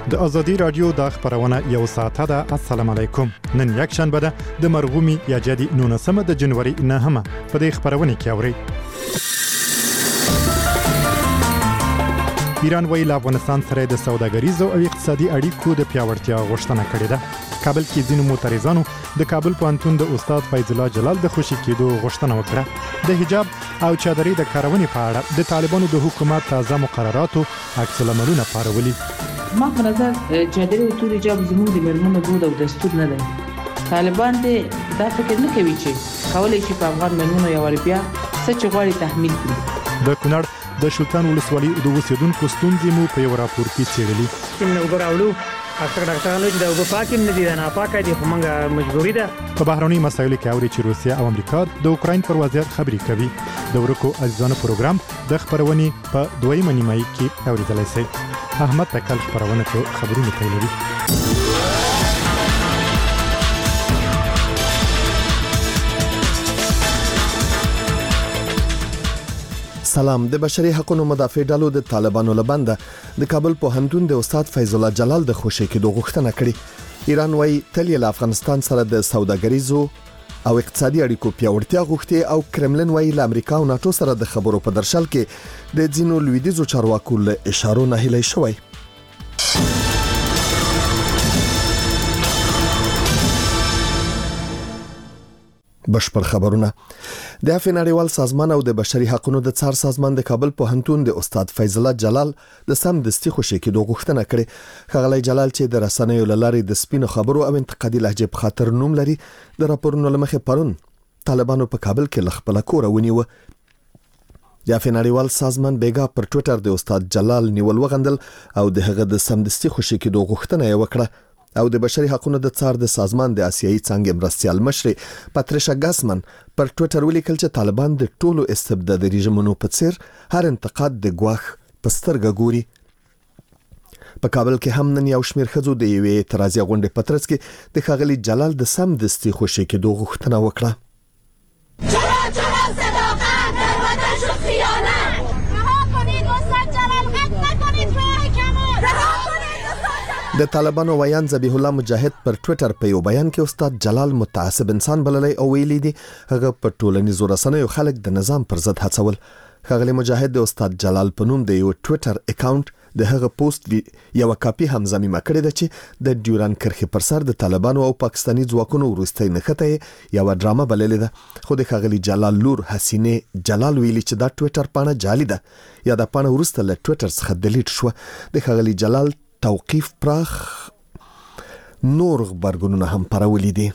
د ازادي رادیو د خبرونه یو ساعته ده. السلام علیکم. نن یک شنبه ده د مرغومی یا جدي 19 د جنوري 9 په دې خبرونه کې اوري. ایران ویل افغانستان سره د سوداګریزو او اقتصادي اړیکو د پیاوړتیا غوښتنه کړې ده. کابل کې ځینو معترضانو د کابل پوهنتون د استاد فیض الله جلال د خوشي کېدو غوښتنه وکړه. د حجاب او چادرې د کارونې په اړه د طالبانو د حکومت تازه مقرراتو عکس العملونه پارولي. ما په نظر چادرې او تور حجاب زموږ د مېرمنو دود او دستور نه دی. طالبان دې دا فکر نه کوي چې کولای شي په افغان مېرمنو یو بیا څه چې غواړي تحمیل کړي. د کونړ د شلتان ولسوالۍ د اوسیدونکو ستونزې مو په یو راپور کې څېړلې. نو وګورئ ډاکټرانو چې د اوبه پاکیم نه دي نه پاکه دي خو موږ مجبوري ده. په بهرني مسایلو کې اوري چې روسیا او امریکا د اوکراین پر وضعیت خبرې کوي. د ورکو عزیزانو پروګرام د خبرونې په دویمه نیمایي کې اوریدلای شئ. احمد تکل خبرونه په خبرونو پیلوي. سلام. د بشري حقوقو مدافع ډلو د طالبانو لبنده د کابل پوهنتون د استاد فیض الله جلال د خوشي کېدو غوښتنه کړې. ایران وايي تل یې له افغانستان سره د سوداګریزو او اقتصادي اړیکو پیاوړتیا غوښتي او کرملن وايي له امریکا او ناتو سره د خبرو په درشل کې د ځینو لویدیزو چارواکو له اشارو نه هلي شوی. بشپړ خبرونه. د افغانستان سازمان او د بشري حقوقو د څار سازمان د کابل پوهنتون د استاد فیض الله جلال د سمدستي خوشي کېدو غوښتنه کړې. خغلی جلال چې د رسنیو لارې د سپینو خبرو او انتقادي لهجه په خاطر نوم لري، د راپورونو لمخې پرون طالبانو په کابل کې لخپله کور ونیو. د افغانستان سازمان بیګا پر ټوئیټر د استاد جلال نیول وغندل او د هغه د سمدستي خوشي کېدو غوښتنه یې وکړه. او د بشري حقوقو د څار د سازمان د آسیایي څانګې مرستيال مشر پاتریشا ګاسمن پر ټوئیټر ولیکل چې طالبان د ټولو استبدادي رژیمونو په څیر هر انتقاد د ګواښ په سترګه ګوري. په کابل کې هم نن یو شمېر ښځو د یوې اعتراضي غونډې په ترڅ کې د ښاغلي جلال د سمدستي خوشي کېدو غوښتنه وکړه. د طالبانو ویان ذبیح الله مجاهد پر ټوئیټر په یو بیان کې استاد جلال متعصب انسان بللی او ویلي دي هغه په ټولنیزو رسنیو خلک د نظام پر ضد هڅول. ښاغلی مجاهد د استاد جلال په نوم د یو ټوئیټر اکاونټ د هغه پوسټ یو کاپی هم ضمیمه کړې ده چې د ډیوران کرښې پر سر د طالبانو او پاکستاني ځواکونو وروستۍ نښته یو ډرامه بللې ده. خو د ښاغلي جلال لور حسینه جلال ویلي چې دا ټوئیټر پاڼه جعلي ده یا د پاڼه وروسته له ټوئیټر څخه ډیلیټ شو. د ښاغلي جلال توقیف پراخ نور خبرګونونه هم پرولې دي.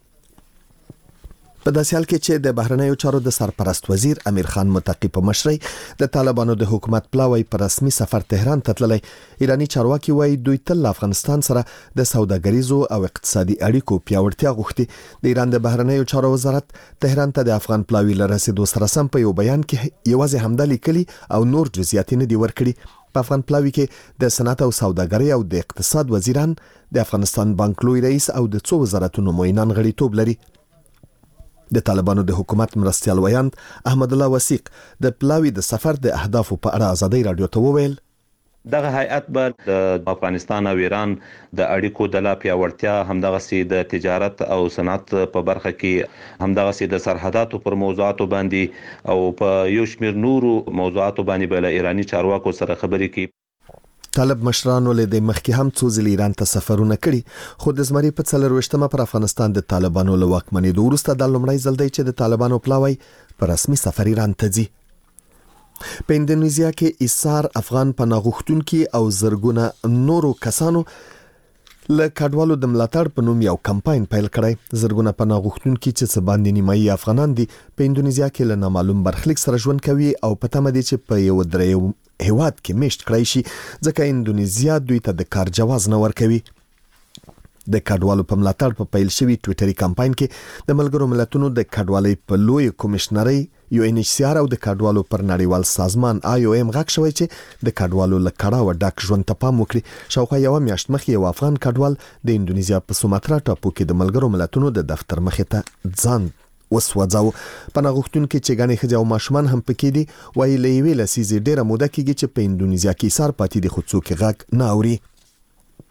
په داسې حال کې چې د بهرنیو چارو د سرپرست وزیر امیر خان متقی په مشرۍ د طالبانو د حکومت پلاوی پر رسمي سفر تهران ته تللی. ایرانی چارواکي وایي دوی تل افغانستان سره د سوداګریزو او اقتصادي اړیکو پیاوړتیا غوښتي. د ایران د بهرنیو چارو وزارت تهران ته د افغان پلاوی لرسېدو سره سم په یو بیان کې یوازې همدا لیکلي او نور جزئیات نه دي ورکړي. په افغان پلاوی کې د صنعت او سوداګرۍ او د اقتصاد وزیران، د افغانستان بانک لوی رئیس او د څو وزارتونو معینان غړیتوب لري. د طالبانو د حکومت مرستيال ویاند احمد الله وثیق د پلاوی د سفر د اهدافو په اړه ازادي رادیو ته وویل دغه هیئت به د افغانستان او ایران د اړیکو د لا پیاوړتیا همدغه سي د تجارت او صنعت په برخه کې همدغه سي د سرحداتو پر موضوعاتو باندې او په یو شمېر نورو موضوعاتو باندې بل ایرانی چارواکو سره خبرې کوي. طالب مشرانو له د مخکې هم څو ځله ایران ته سفرونه کړي، خو د زمري په 24مه پر افغانستان د طالبانو له واکمنۍ وروسته د لومړی ځل دی چې د طالبانو پلاوی په رسمي سفر ایران ته ځي. په اندونیزیا کې ایثار افغان پناه غوښتونکي او زرګونه نورو کسانو له کډوالو د ملاتړ په نوم یو کمپاین پیل کړی. زرګونه پناه غوښتونکي چې څه باندې نیمایي افغانان دي په اندونیزیا کې له نامعلوم برخلیک سره ژوند کوي او په تمه دي چې په یو درې هیواد کې میشت کړی شي ځکه اندونیزیا دوی ته د کار جواز نه ورکوي. د کډوالو په ملاتړ په پیل شوی ټوئیټري کمپاین کې د ملګرو ملتونو د کډوالۍ په لوی کمشنرۍ UNHCR او د کډوالو پر نړیوال سازمان IOM غږ شوی چې د کډوالو له کړهو ډک ژوند ته پام وکړي. شاوخوا یو میاشت مخکې یو افغان کډوال د اندونیزیا په سوماترا ټاپو کې د ملګرو ملتونو د دفتر مخې ته ځان وسوځاو. پناه غوښتونکي چې ګڼې ښځې او ماشومان هم پکې دي وایي له یوې لسیزې ډېره موده کېږي چې په اندونیزیا کې ایثار پاتې دي خو څوک غږ نه اوري.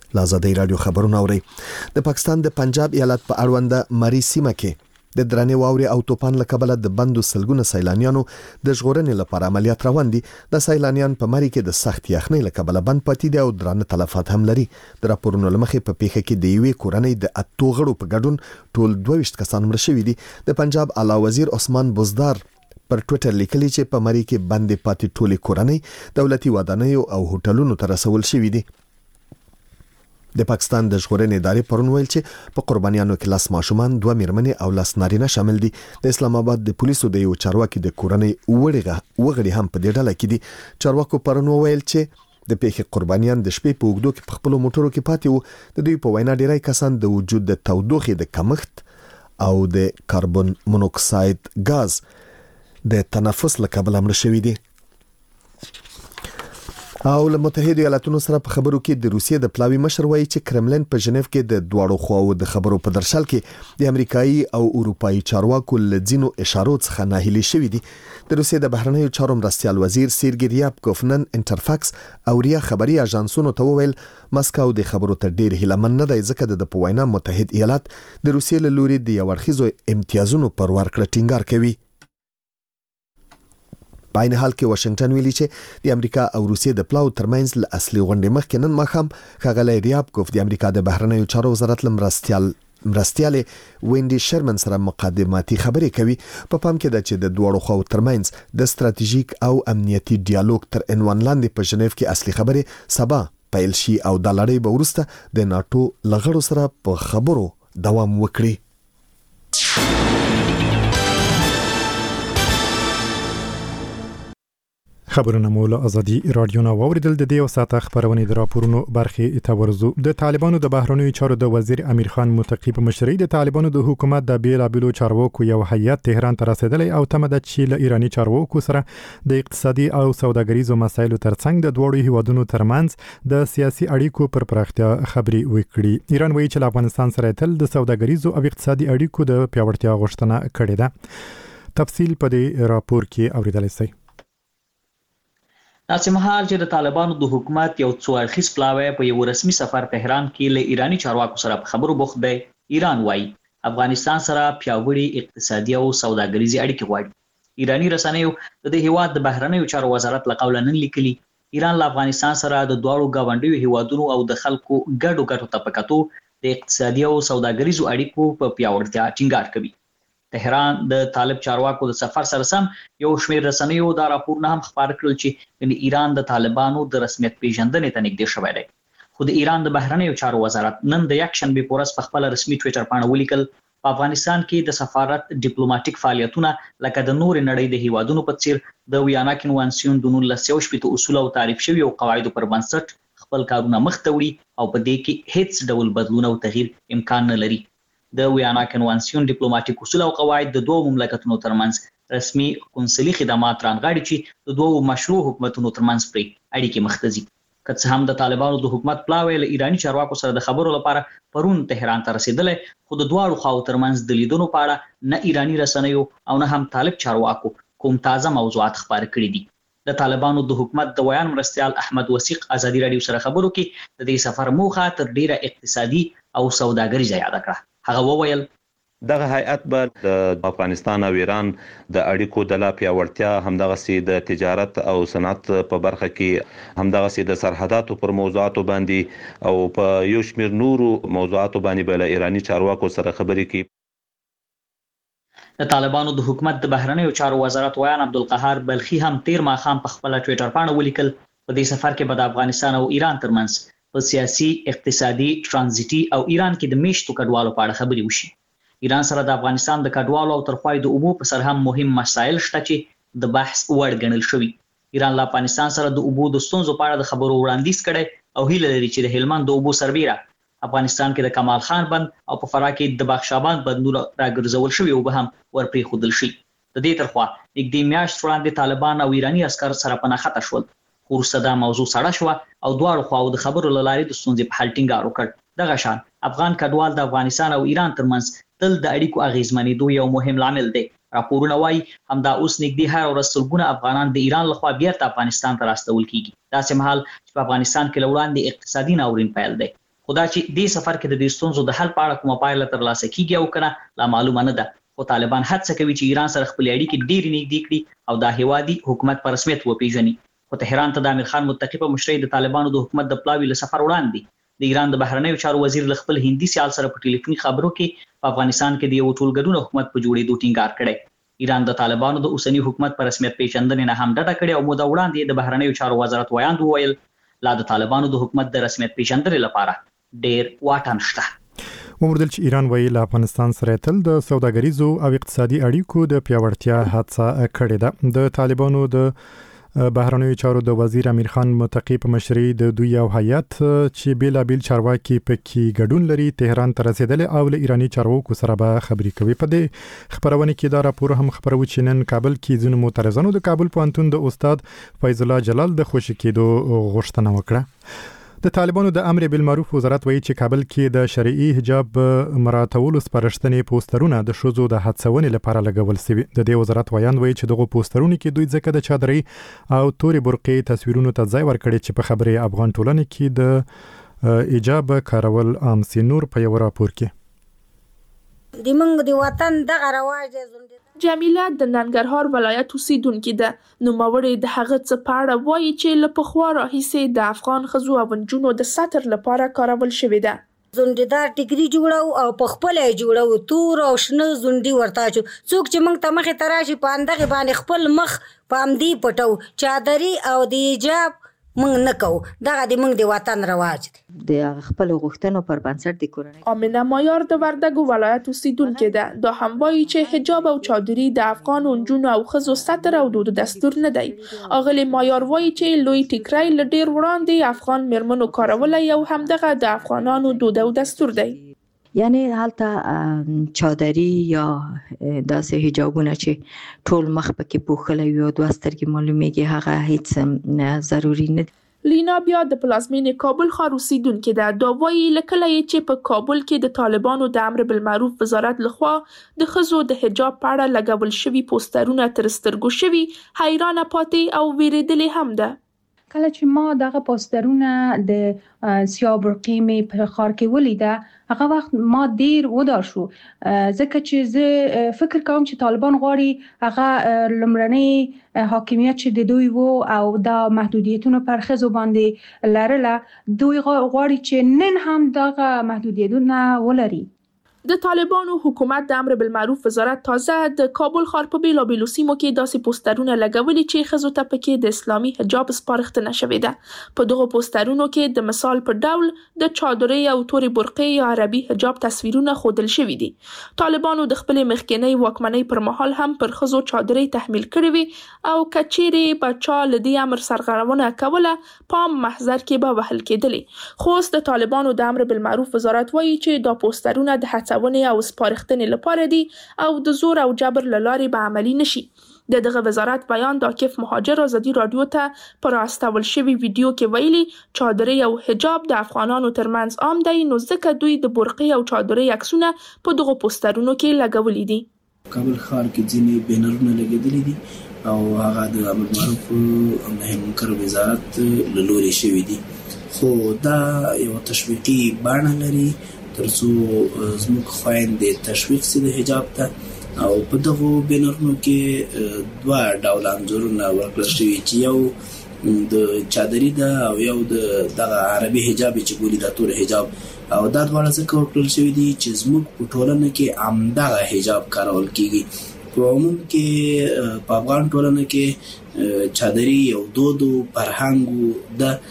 لازادي رادیو خبرونه اوري. د پاکستان د پنجاب ایالت په اړوند مری سیمه کې د درنې واوري او توپان له کبله د بندو سلګونه سیلانیانو د ژغورنې لپاره عملیات روان دي. د سیلانیان په مری کې د سخت یخنۍ له کبله بند پاتې دي او درنه تلفات هم لري. د راپورونو لمخې په پیښه کې د یوې کورنۍ د 8 غړو په ګډون ټول 22 کسان مړه شوي دي. د پنجاب اعلی وزیر عثمان بزدار پر ټوئیټر لیکلي چې په مری کې بندې پاتې ټولې کورنۍ دولتي ودانیو او هوټلونو ته رسول شوي دي. د پاکستان د ژغورنې ادارې پرون ویل چې په قربانیانو کې لاس ماشومان 2 میرمنې او لاس نارینه شامل دي. د اسلام آباد د پولیسو د یو چارواکي د کورنۍ وغړي هم په دې ډله کې دي. چارواکو پرون ویل چې د پیښې قربانیان د شپې په وګړو کې په خپل موټرو کې پاتې وو. د دوی په وینا ډیری کسان د وجود د تودوخې د کمښت او د کاربن مونوکساید غاز د تنفس له کبله مړه شوي دي. او له متحده ایالاتونو سره په خبرو کې د روسیې د پلاوی مشر وایي چې کرملین په ژنیف کې د دواړو خواو د خبرو په درشل کې د امریکایي او اروپایي چارواکو لځینو اشارو څخه ناهیلي شوي دي. د روسیې د بهرنیو چارو مرستيال وزیر سیرګی ریابکوف نن انټرفاکس او ریا خبري اژانسونو ته وویل مسکو د خبرو ته ډیر هیلمن نه دی ځکه د پوینا متحد ایالات د روسیې له لوري د یو اړخیزو امتیازونو پر ورکړه ټینګار کوي. په عین حال کې واشنگټن ویلي چې د امریکا او روسیې د پلاو ترمنځ له اصلي غونډې مخکې نن ماښام ښاغلی ریابکوف د امریکا د بهرنیو چارو وزارت مرستيال وینډي شرمن سره مقدماتي خبرې کوي. په پام کې ده چې د دوړو خواو ترمنځ د ستراتیژیک او امنیتي ډیالوګ تر عنوان لاندې په ژنیف کې اصلي خبرې سبا پیل شي او د لړۍ به وروسته د ناتو لغړو سره په خبرو دوام وکړي. خبرونه مو له ازادي رادیو نه واوریدل. د دې ساعت خبرونه د راپورونو برخه ته ورزو. د طالبانو د بهرنیو چارو د وزیر امیر خان متقی په مشرۍ د طالبانو د حکومت د بیلابلو چارواکو یو هیئت تهران ته رسیدلی او تمه ده چې له ایرانی چارواکو سره د اقتصادي او سوداګریزو مسایلو ترڅنګ د دوړو هیوادونو ترمنځ د سیاسي اړیکو پر پراختیا خبري وکړي. ایران وایي چې افغانستان سره تل د سوداګریزو او اقتصادي اړیکو د پیاوړتیا غوښتنه کړې ده. تفصیل په دې راپور کې اوریدل شي. ناسم حال چې د طالبانو د حکومت یو څو اړخیز پلاوی په یو رسمي سفر تهران کې له ایرانی چارواکو سره په خبرو بوخت دی. ایران وایي افغانستان سره پیاوړي اقتصادي او سوداګریزي اړیکې غواړي. ایرانی رسنیو د دې هیواد د بهرنیو چارو وزارت له قوله نن لیکلي ایران له افغانستان سره د دوړو گاونډیو هیوادونو او د خلکو ګډو ته په کتو د اقتصادي او سوداګریزو اړیکو په پیاوړتیا ټینګار کوي. تهران د طالب چارواکو د سفر سره سم یو شمېر رسنیو دا راپورونه هم خبر کړل چې ایران د طالبانو د رسمیت پیژندنې ته نږدې شوی دی. خو د ایران د بهرنیو چارو وزارت نن د یک شنبه په ورځ په خپل رسمي ټوئیټر باندې ولیکل په افغانستان کې د سفارت ډیپلوماټیک فعالیتونه لکه د نور نړۍ د هیوادونو په څیر د ویانا کنوانسیون د 1960 اصول او تعریف شوی او قواعد پر بنسټ خپل کارونه مخ ته وړي او په دې کې هیڅ ډول بدلون او تغییر امکان نه لري. د ویانا کنوانسیون ډیپلوماټیک اصول او قواعد د دوه مملکتونو ترمنځ رسمي قونسلي خدمات رانغاړي چې د دوه مشروع حکومتونو ترمنځ پرې اړیکې مختزي. که څه هم د طالبانو د حکومت پلاوی له ایرانی چارواکو سره د خبرو لپاره پرون تهران ته رسیدلی خو د دواړو خواو ترمنځ د لیدونو په اړه نه ایرانی رسنیو او نه هم طالب چارواکو کوم تازه موضوعات خبر کړي دي. د طالبانو د حکومت د ویان مرستيال احمد وثیق ازادي رادیو سره خبرو کې د دې سفر موخه تر ډیره اقتصادي او سوداګریزه یاد کړه. هغه وویل دغه هیئت به د افغانستان او ایران د اړیکو د لا پیاوړتیا همدغه سي د تجارت او صنعت په برخه کې همدغه سي د سرحداتو پر موضوعاتو باندې او په یو شمېر نورو موضوعاتو باندې بل ایرانی چارواکو سره خبرې کوي. د طالبانو د حکومت د بهرنیو چارو وزارت ویان عبدالقهار بلخي هم تیر ماښام په خپل ټوئیټر باندې ولیکل په دې سفر کې به د افغانستان او ایران ترمنځ په سیاسي، اقتصادي، ترانزیتي او ایران کې د میشتو کډوالو په اړه خبرې وشي. ایران سره د افغانستان د کډوالو او ترخوای د اوبو په سر هم مهم مسایل شته چې د بحث وړ ګڼل شوي. ایران له افغانستان سره د اوبو د ستونزو په اړه د خبرو وړاندیز کړي او هیله لري چې د هلمند د اوبو سربیره افغانستان کې د کمال خان بند او په فراه کې د بخشابان بندونه راګرځول شوي او به هم ورپرې خودل شي. د دې ترخوا نږدې میاشت وړاندې طالبان او ایرانی عسكر سره په نښته شول. وروسته دا موضوع سړه شوه او دواړو خواو د خبرو له لارې د ستونزې په حل ټینګار وکړ. دغه شان افغان کډوال د افغانستان او ایران ترمنځ تل د اړیکو اغیزمنېدو یو مهم لامل دی. راپورونه وایي همدا اوس نږدې هر ورځ سلګونه افغانان د ایران لخوا بیرته افغانستان ته راستول کیږي. داسې مهال چې په افغانستان کې له وړاندې اقتصادي ناورین پیل دی خدا چې دې سفر کې د دې ستونزو د حل په اړه کومه پایله ترلاسه کیږي او کنه لا معلومه نه ده، خو طالبان هڅه کوي چې ایران سره خپل اړیکې ډېرې نږدې کړي او د هیوادي حکومت په رسمیت وپیژني. خو تهران ته د امیر خان متقی په مشرۍ د طالبانو د حکومت د پلاوي له سفر وړاندې د ایران د بهرنیو چارو وزیر له خپل هندي سیال سره په ټلیفوني خبرو کې په افغانستان کې د یو ټولګډون حکومت په جوړېدو ټینګار کړی. ایران د طالبانو د اوسنی حکومت په رسمیت پیژندنې نه هم ډډه کړې او موده وړاندې د بهرنیو چارو وزارت ویاند وویل لا د طالبانو د حکومت د رسمیت پیژندنې لپاره ډېر واټن شته. وموردل چې ایران وایي له افغانستان سره تل د سوداګریزو او اقتصادي اړیکو د پیاوړتیا هڅه کړې ده. د طالبانو د بهرنیو چارو د وزیر امیر خان متقی په مشرۍ د دوی یو هیئت چې بیلابیل چارواکي پکې ګډون لري تهران ته رسیدل او له ایرانی چارواکو سره به خبرې کوي. په دې خبرونه کې دا راپور هم خبرو چې نن کابل کې ځینو معترضانو د کابل پوهنتون د استاد فیض الله جلال د خوشی کېدو غوښتنه وکړه. د طالبانو د امر بالمعروف وزارت وایي چې کابل کې د شرعي حجاب مراعاتولو سپارښتنې پوسټرونه د ښځو د هڅونې لپاره لګول شوي. د دې وزارت ویاند وایي چې دغه پوسټرونه کې دوی ځکه د چادرۍ او تورې برقې تصویرونو ته ځای ورکړي چې په خبرې افغان ټولنې کې د حجاب کارول عام سي. نور په یو راپور کې د منګ د وطن دغه رواج دی. جمیله د ننګرهار ولایت اوسیدونکې ده. نوموړې د هغه څه په اړه وایي چې له پخوا راهیسې د افغان ښځو او نجونو د ساتر لپاره کارول شوې ده. زونډیدار ټیګري جوړو او په خپل جوړو تور او شنه زونډي ورته چو څوک چې موږ ته مخې تراشي په اندغه باندې خپل مخ په امدی پټو چادري او د حجاب موږ نه کوو. دغه د موږ د وطن رواج دی. د خپل غوښتنو پر بنسټ د کورنۍ. آمنه مایار د وردګو ولایت اوسیدونکې ده. دا هم وایي چې حجاب او چادري د افغان نجونو او ښځو ستر او دود دستور نه دی. اغلی مایار وایي چې لوی ټیکری له ډېر وړاندې افغان میرمنو کارولای او همدغه د افغانانو دود او دستور دی. یعنی هلته چادری یا داسې حجابونه چې ټول مخ پکې پوښلی وي او دوه سترګې معلومیږي هغه هیڅ ضروري نه دی. لینا بیا د پلازمینې کابل ښار اوسیدونکې ده. دا وایي له کله چې په کابل کې د طالبانو د امر بالمعروف وزارت لخوا د ښځو د حجاب په اړه لګول شوي پوسټرونه تر سترګو شوي حیرانه پاتې او ویرېدلې هم ده. کله چې ما دغه پوسټرونه د سیاه برقې مې په ښار کې ولیده هغه وخت ما ډیر ودار شو ځکه چې زه فکر کوم چې طالبان غواړي هغه لمړنۍ حاکمیت چې د دوی وو او دا محدودیتونه پر ښځو باندې لرله دوی غواړي چې نن هم دغه محدودیتونه ولري. د طالبانو حکومت د امر بالمعروف وزارت تازه د کابل ښار په بیلابیلو سیمو کې داسې پوسټرونه لګولي چې ښځو ته پکې د اسلامي حجاب سپارښتنه شوې ده. په دغه پوسټرونو کې د مثال په ډول د چادرۍ او تورې برقې یا عربي حجاب تصویرونه ښودل شوي دي. طالبانو د خپلې مخکینۍ واکمنۍ پر مهال هم پر ښځو چادرۍ تحمیل کړې وي او که چیرې به چا له دې امر سرغړونه کوله پام محضر کې به وهل کېدلې. خو اوس د طالبانو د امر بالمعروف وزارت وایي چې دا پوسټرونه د هڅونې او سپارښتنې لپاره دي او د زور او جبر له لارې به عملي نشي. د دغه وزارت بیان د عاکف مهاجر ازادي رادیو ته پر راستول شوی ویډیو کې ویلي چادرۍ او حجاب د افغانانو ترمنځ عام دی نو ځکه دوی د برقې او چادرۍ عکسونه په دغه پوسټرونو کې لګولي دي. کابل ښار کې ځینې بینرونه لګېدلي دي او هغه د امر معروف او نهي منکر وزارت له لوري شوي دي خو دا یو تشویقي بڼه لري ترڅو زموږ خویندې تشویق سي د حجاب ته او په دغه بینرونو کې دوه ډوله انځورونه ورکړل شوي چې یو د چادري ده او یو د دغه عربي حجاب چې ګولي د تور حجاب او دا دواړه څه ورکړل شوي دي چې زموږ په ټولنه کې همدغه حجاب کارول کیږي. په عموم کې په افغان ټولنه کې چادري یو دود او فرهنګ ده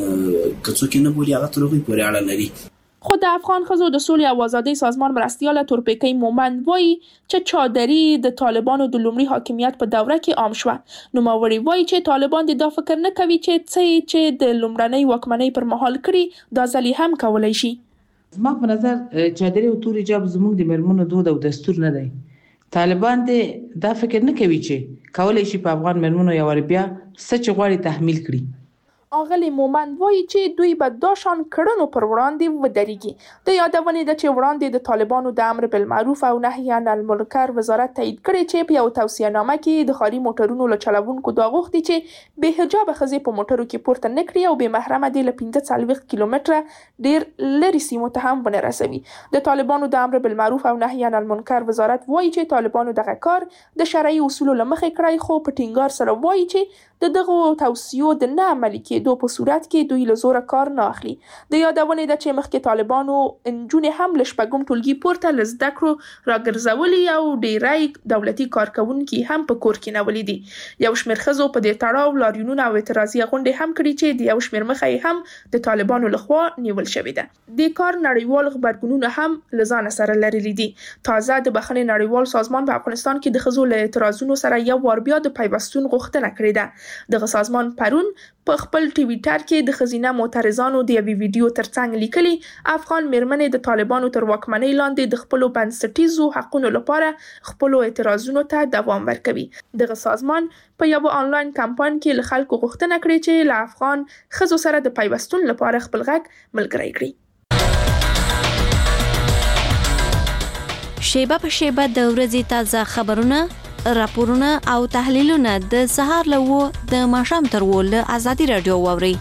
که څوک نه بولي هغه تر هغوی پورې اړه لري. خو د افغان ښځو د سولې او ازادۍ سازمان مرستیاله تورپیکۍ مومند وایي چې چادري د طالبانو د لومړي حاکمیت په دوره کې عام شوه. نوموړې وایي چې طالبان دا فکر نه کوي چې د لومړنۍ واکمنۍ پر مهال کړي دا ځل هم کولای شي. زما په نظر چادري او تور حجاب زموږ د میرمنو دود او دستور نه دی. طالبان دا فکر نه کوي چې کولای شي په افغان میرمنو یو بیا څه چې غواړي تحمیل کړي. اغلی مومند وایي چې دوی به دا شان کړنو پر وړاندې ودرېږي. د یادونې ده چې وړاندې د طالبانو د امر بالمعروف او نهي عن المنکر وزارت تایید کړی چې په یو توصیه‌نامه کې د ښاري موټرونو له چلوونکو دا غوښتي چې بې حجابه ښځې په موټرو کې پورته نه کړي او بې محرمه دې له 45 کیلومتره ډېر لرې سیمو ته هم ونه رسوي. د طالبانو د امر بالمعروف او نهي عن المنکر وزارت وایي چې طالبانو دغه کار د شرعي اصولو له مخې کړی، خو په ټینګار سره وایي چې د دغو توصیو د نه عملي کېدو په صورت کې دوی له زوره کار نه اخلي. د یادونې ده چې مخکې طالبانو نجونې هم له شپږم ټولګي پورته له زده کړو راګرځولي او ډېری دولتي کارکوونکي هم په کور کې نولي دي. یو شمېر ښځو په دې تړاو لاریونونه او اعتراضي غونډې هم کړي چې د یو شمېر مخه یې هم د طالبانو لخوا نیول شوې ده. د کار نړیوال غبرګونونه هم له ځانه سره لرلي دي. تازه د بخښنې نړیوال سازمان په افغانستان کې د ښځو له اعتراضونو سره یو وار بیا د پیوستون غوښتنه کړې ده. دغه سازمان پرون په خپل ټویټر کې د ښځینه معترضانو د یوې ویډیو ترڅنګ لیکلي افغان میرمنې د طالبانو تر واکمنۍ لاندې د خپلو بنسټیزو حقونو لپاره خپلو اعتراضونو ته دوام ورکوي. دغه سازمان په یو آنلاین کمپاین کې له خلکو غوښتنه کړې چې له افغان ښځو سره د پیوستون لپاره خپل غږ ملګری کړي. شیبه په شیبه د ورځې تازه خبرونه، راپورونه او تحلیلونه د سهار له 9 د ماښام تر 10 له ازادي رادیو واورئ.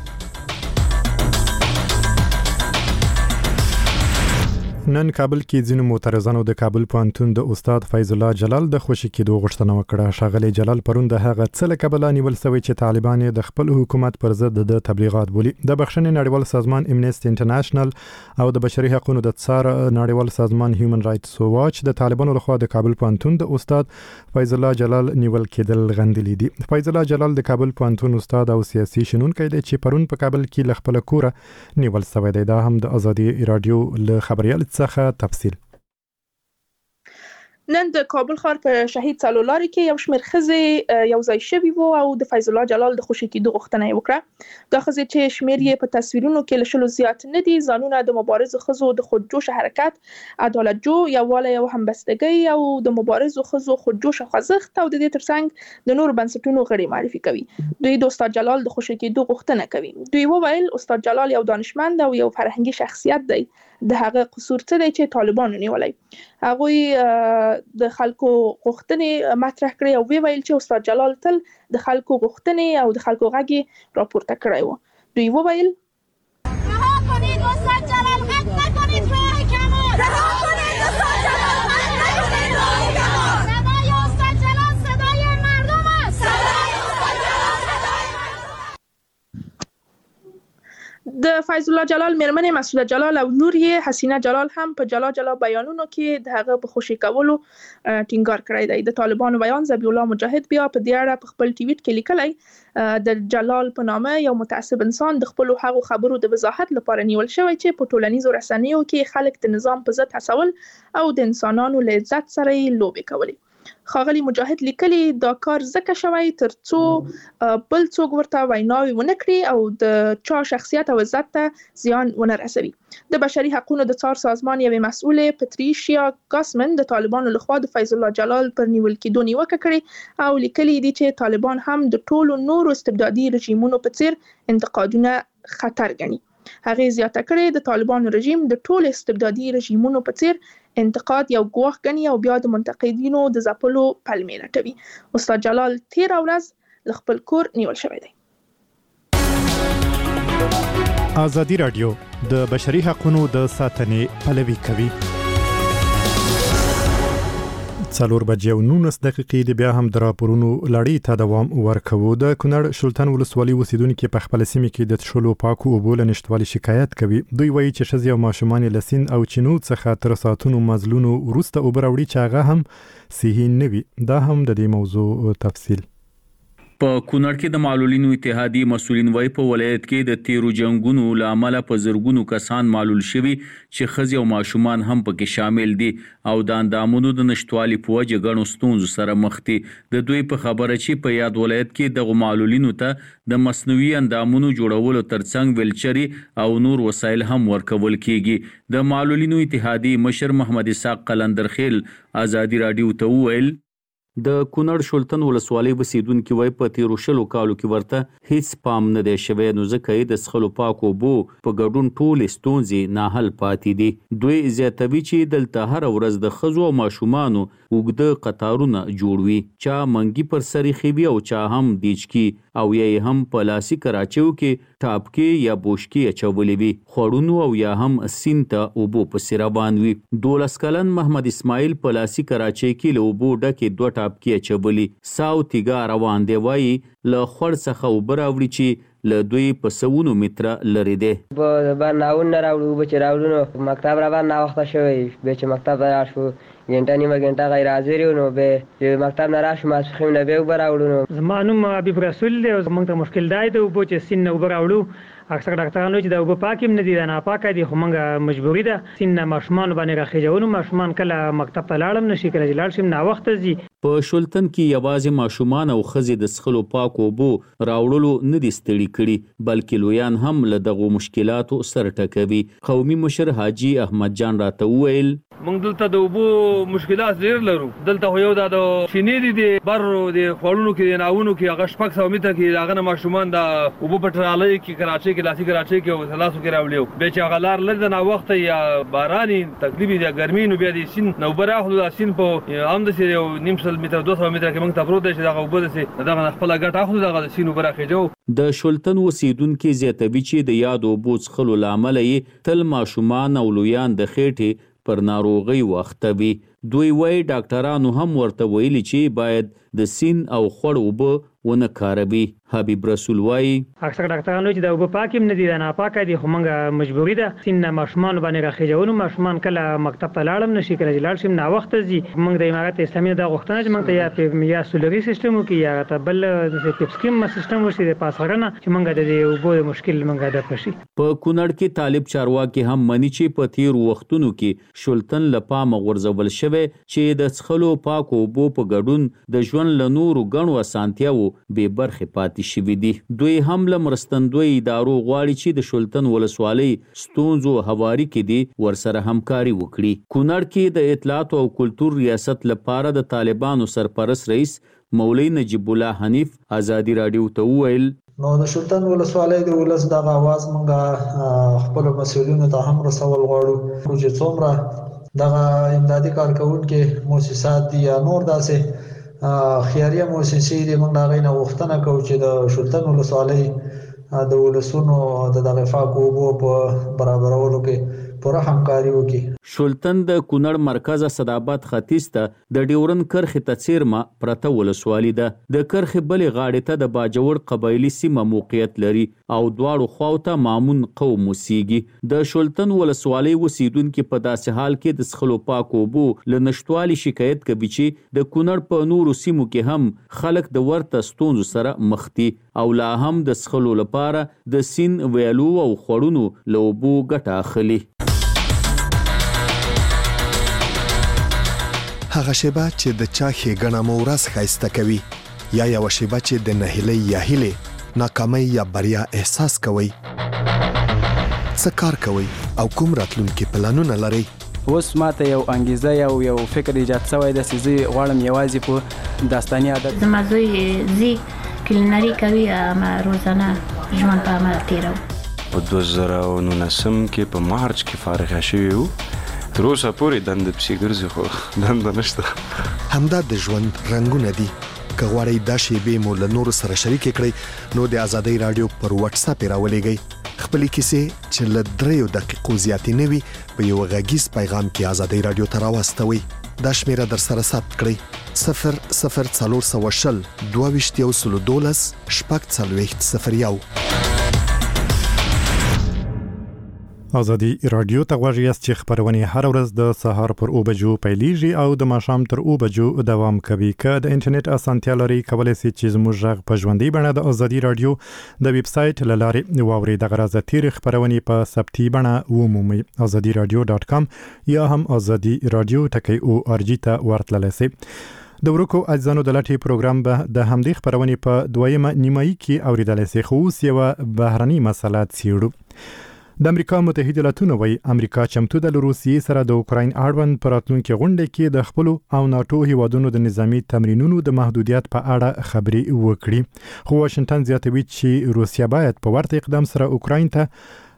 نن کابل کې ځینو معترضانو د کابل پوهنتون د استاد فیض الله جلال د خوشي کېدو غوښتنه وکړه. ښاغلی جلال پرون د هغه څه له کبله نیول شوی چې طالبان د خپل حکومت پر ضد د تبلیغات بولي. د بخښنې نړیوال سازمان امنیسټي انټرنیشنل او د بشري حقوقو د څار نړیوال سازمان هیومن رائټس واچ د طالبانو لخوا د کابل پوهنتون د استاد فیض الله جلال نیول کېدل غندلي دي. فیض الله جلال د کابل پوهنتون استاد او سیاسي شنونکی دی چې پرون په کابل کې له خپل کوره نیول شوی دی. دا هم د ازادي رادیو له خبريال څخه تفصیل. نن د کابل ښار په شهید څلولاري کې یو شمېر ښځې یو ځای شوي وو او د فیض الله جلال د خوشي کېدو غوښتنه یې وکړه. دا ښځې چې شمېر یې په تصویرونو کې له 100 زیات نه دي، ځانونه د مبارزو ښځو د خودجوش حرکت، عدالت جو، یووالی او همبستګۍ او د مبارزو ښځو خودجوش خوځښت او د دې ترڅنګ د نورو بنسټونو غړي معرفي کوي. دوی د استاد جلال د خوشي کېدو غوښتنه کوي. دوی وویل استاد جلال یو دانشمند او یو فرهنګي شخصیت دی. د هغه قصور څه دی چې طالبانو نیولای. هغوی د خلکو غوښتنې مطرح کړې او ویل چې استاد جلال تل د خلکو غوښتنې او د خلکو غږ راپورته کړی و. دوی وویل رها کنید استاد جلال، حق نکنید راه کمال، رها کنید استاد جلال، حق نکنید راه کمال. صدای استاد جلال صدای مردم است. صدای استاد جلال صدای د فیض الله جلال میرمنې مسعوده جلال او لور یې حسینه جلال هم په جلا جلا بیانونو کې د هغه په خوشي کولو ټینګار کړی دی. د طالبانو بیان ذبیح الله مجاهد بیا په دې اړه په خپل ټویټ کې لیکلی د جلال په نامه یو متعصب انسان د خپل هغو خبرو د وضاحت لپاره نیول شوی چې په ټولنیزو رسنیو کې خلک د نظام په ضد هڅول او د انسانانو له عزت سره یې لوبې کولې. ښاغلي مجاهد لیکلي دا کار ځکه شوی ترڅو بل څوک ورته ویناوې ونه کړي او د چا شخصیت او عزت ته زیان ونه رسوي. د بشري حقوقو د څار سازمان یوې مسؤلې پتریشیا ګاسمن د طالبانو لخوا د فیض الله جلال پر نیول کېدو نیوکه کړې او لیکلي دي چې طالبان هم د ټولو نورو استبدادي رژیمونو په څیر انتقادونه خطر ګڼي. هغې زیاته کړې د طالبانو رژیم د ټولو استبدادي رژیمونو په څیر انتقاد یو ګواښ ګڼي او بیا د منتقدینو د ځپلو پلمې لټوي. استاد جلال تېره ورځ له خپل کور نیول شوی دی. ازادي رادیو د بشري حقوقو د ساتنې پلوي کوي. 4:19 د بیا هم د راپورونو لړۍ ته دوام ورکوو. د کونړ شلتن ولسوالۍ اوسیدونکو په خپل سیمه کې د تشلو پاکو اوبو له نشټوالي شکایت کوي. دوی وایي چې ښځې او ماشومان له سین او چینو څخه تر ساتونو مزلونو وروسته اوبه راوړي چې هغه هم صحي نه وي. دا هم د دې موضوع تفصیل. په کونړ کې د معلولینو اتحادیې مسؤلین وایي په ولایت کې د تیرو جنگونو له امله په زرګونو کسان معلول شوي چې ښځې او ماشومان هم پکې شامل دي او د اندامونو د نشټوالي په وجه ګڼو ستونزو سره مخ دي. د دوی په خبره چې په یاد ولایت کې دغه معلولینو ته د مصنوعي اندامونو جوړولو ترڅنګ ویلچري او نور وسایل هم ورکول کیږي. د معلولینو اتحادیې مشر محمد اسحاق قلندرخیل ازادي رادیو ته وویل د کونړ شولتن ولسوالۍ اوسیدونکو وایي په تیرو 20 کالو کې ورته هیڅ پام نه دی شوی، نو ځکه یې د څښلو پاکو اوبو په ګډون ټولې ستونزې ناحل پاتې دي. دوی زیاتوي چې دلته هر ورځ د ښځو او ماشومانو اوږده قطارونه جوړ وي، چا منګي پر سر ایښي وي او چا هم دیچکي او یا هم په لاسي کراچیو کې ټاپکې یا بوشکې اچولې وي، خوړونو او یا هم سیند ته اوبو پسې روان وي. 12 کلن محمد اسماعیل په لاسي کراچۍ کې له اوبو ډکې 2 ټاپکې اچولي، ساو تیګا روان دی. وایي له خوړ څخه اوبه راوړي چې له دوی په سوونو متره لرې دی. به ناون نه راوړو، اوبه چې راوړو نو مکتب را باندې ناوخته شوی، بیا چې مکتب ته لاړ شو ګنټه نیمه ګنټه غیر حاضر یو، نو بیا چې مکتب نه راشو ماسپښین نه بیا اوبه راوړو. نو زما نوم حبیب رسول دی او زموږ ته مشکل دی د اوبو چې سیند نه اوبه راوړو. اکثر ډاکټرانو چې د اوبه پاک هم نه دي، د ناپاکه دي، خو موږ مجبوري ده سیند نه ماشومان باندې راخېجو. ماشومان کله مکتب ته لاړم نشي، کله چې لاړ شم ناوخته ځي. په شولتن کې یوازې ماشومان او ښځې د څښلو پاکو اوبو راوړلو نه دي ستړي کړي، بلکې لویان هم له دغو مشکلاتو سر ټکوي. قومي مشر حاجي احمد جان راته وویل موږ دلته د اوبو مشکلات ډېر لرو. دلته خو یو د شینې دي بر د خوړونو کې د ناونو کې هغه 600 متره کې هغه ماشومان د اوبو په ټرالۍ کې کراچۍ کې لاسي کراچۍ کې او ثلاثو کې راوړیو، بیا چې هغه لار لږ نه وخت یا باراني تقریبا د ګرمي نو بیا د سین نو براخلو د سین په هم د یو نیم سل متر 200 متر کې موږ ته پروت دی چې دغه اوبه دغه خپل ګټه اخلو دغه سینو براخېجو. د شولتن اوسیدونکو زیاتوي چې د یاد اوبو څښلو لامل یې تل ماشومان او لویان د خېټې پر ناروغي واخته وي. دوی وایي ډاکټرانو هم ورته ویلي چې باید د سین او خړ اوبه ونه کاروي. حبیب رسول وایي اکثر ډاکټرانو چې د اوبه پاک هم نه دي، د ناپاکه دي، خو موږ مجبوري ده سیند نه ماشومان باندې راخېجو. ماشومان کله مکتب ته لاړم نشي، کله چې لاړ شم ناوخته ځي. موږ د امارات اسلامي د غوښتنه چې موږ ته یا سولري سیستم کې یا تبل د پپسکیم سیستم وشي د پاسورنه چې موږ د اوبو مشکل موږ د پشي. په کونړ کې طالب چارواکي هم مني چې په تیر وختونو کې شولتن لپاره غورځول شوی چې د څښلو پاکو اوبو په ګډون د ژوند له نورو غنو اسانتیاو به برخه پاتې شوی دي. دوی هم له مرستندوی ادارو غواړي چې د شولتن ولسوالۍ ستونزو هواري کې دي ورسره همکاري وکړي. کونړ کې د اطلاعات او کلتور ریاست لپاره د طالبانو سرپرست رئیس مولوی نجیب الله حنیف ازادي رادیو ته وویل نو د شولتن ولسوالۍ د ولس دغه आवाज موږ خپل مسؤلینو ته هم رسول غواړو چې څومره دغه امدادي کارکونکو مؤسسات دي یا نور داسې خیریه مؤسسې دي، موږ هغه نه غوښتنه کوو چې د شولتن ولسوالۍ د ولسونو د دغه پاکو اوبو په برابرولو کې پوره همکاري وکړي. شولتن د کونړ مرکز صداباد ختیځ ته د ډیورن کرخې ته څیرمه پرته ولسوالي ده. د کرخې بلې غاړې ته د باجوړ قبایلي سیمه موقعیت لري او دواړو خواو ته مامون قوم اوسیږي. د شولتن ولسوالۍ اوسیدونکو په داسې حال کې د څښلو پاکو اوبو له نشټوالي شکایت کوي چې د کونړ په نورو سیمو کې هم خلک د ورته ستونزو سره مخ دي او لا هم د څښلو لپاره د سین ویلو او خوړونو له اوبو ګټه اخلي. هغه شیبه چې د چا ښېګڼه مو ورځ ښایسته کوي یا یوه شیبه چې د نهیلۍ یا هیلې ناکامۍ یا بریا احساس کوئ. څه کار کوئ او کوم راتلونکي پلانونه لرئ؟ اوس ماته یو انګیزه یو فکر ایجاد شوی دی چې زه غواړم یوازې په داستاني عادت زما زوی کلینري کوي، روزانه ژوند په عمل تیرو. په 2019 کې په مارچ کې فارغ شوی وو، تر اوسه پورې دنده پسې ګرځي خو دنده نشته. همدا د ژوند رنګونه دي. که غواړئ دا شیبې مو له نورو سره شریکې کړئ نو د ازادۍ راډیو پر واتس اپ راولېږئ. خپلې کیسې چې له 3 دقیقو زیاتې نه وي په یو غږیز پیغام کې ازادۍ راډیو ته راواستوئ. دا شمیره در سره ثبت کړئ 00420 22 14 ازادي رادیو ته غواړئ چې خبرونه هر ورځ د سهار پر 9 بجو پیلیږي او د ماښام تر 9 بجو دوام کوي. که د انټرنیټ اسانتیا لري کولای شئ چې زموږ غږ په ژوندۍ بڼه د ازادي رادیو د ویب سټ لارې واورئ. د غرض تیر خبرونه په ثبتي بڼه ومومئ azadiradio.com یا هم ازادي رادیو .org ته ورتللی شئ. د ورکو اجزانو د لټي پروګرام به د همدې خبرونه په دویمه نیمایي کې اوریدلی شئ. خو اوس یو بهرني مسله څیړو. د امریکا متحده ایالاتونو وایي امریکا چمتو ده له روسیې سره د اوکراین اړوند په راتلونکي غونډه کې د خپلو او ناتو هیوادونو د نظامی تمرینونو د محدودیت په اړه خبرې وکړي خو واشنگټن زیاتوي چې روسیه باید په ورته اقدام سره اوکراین ته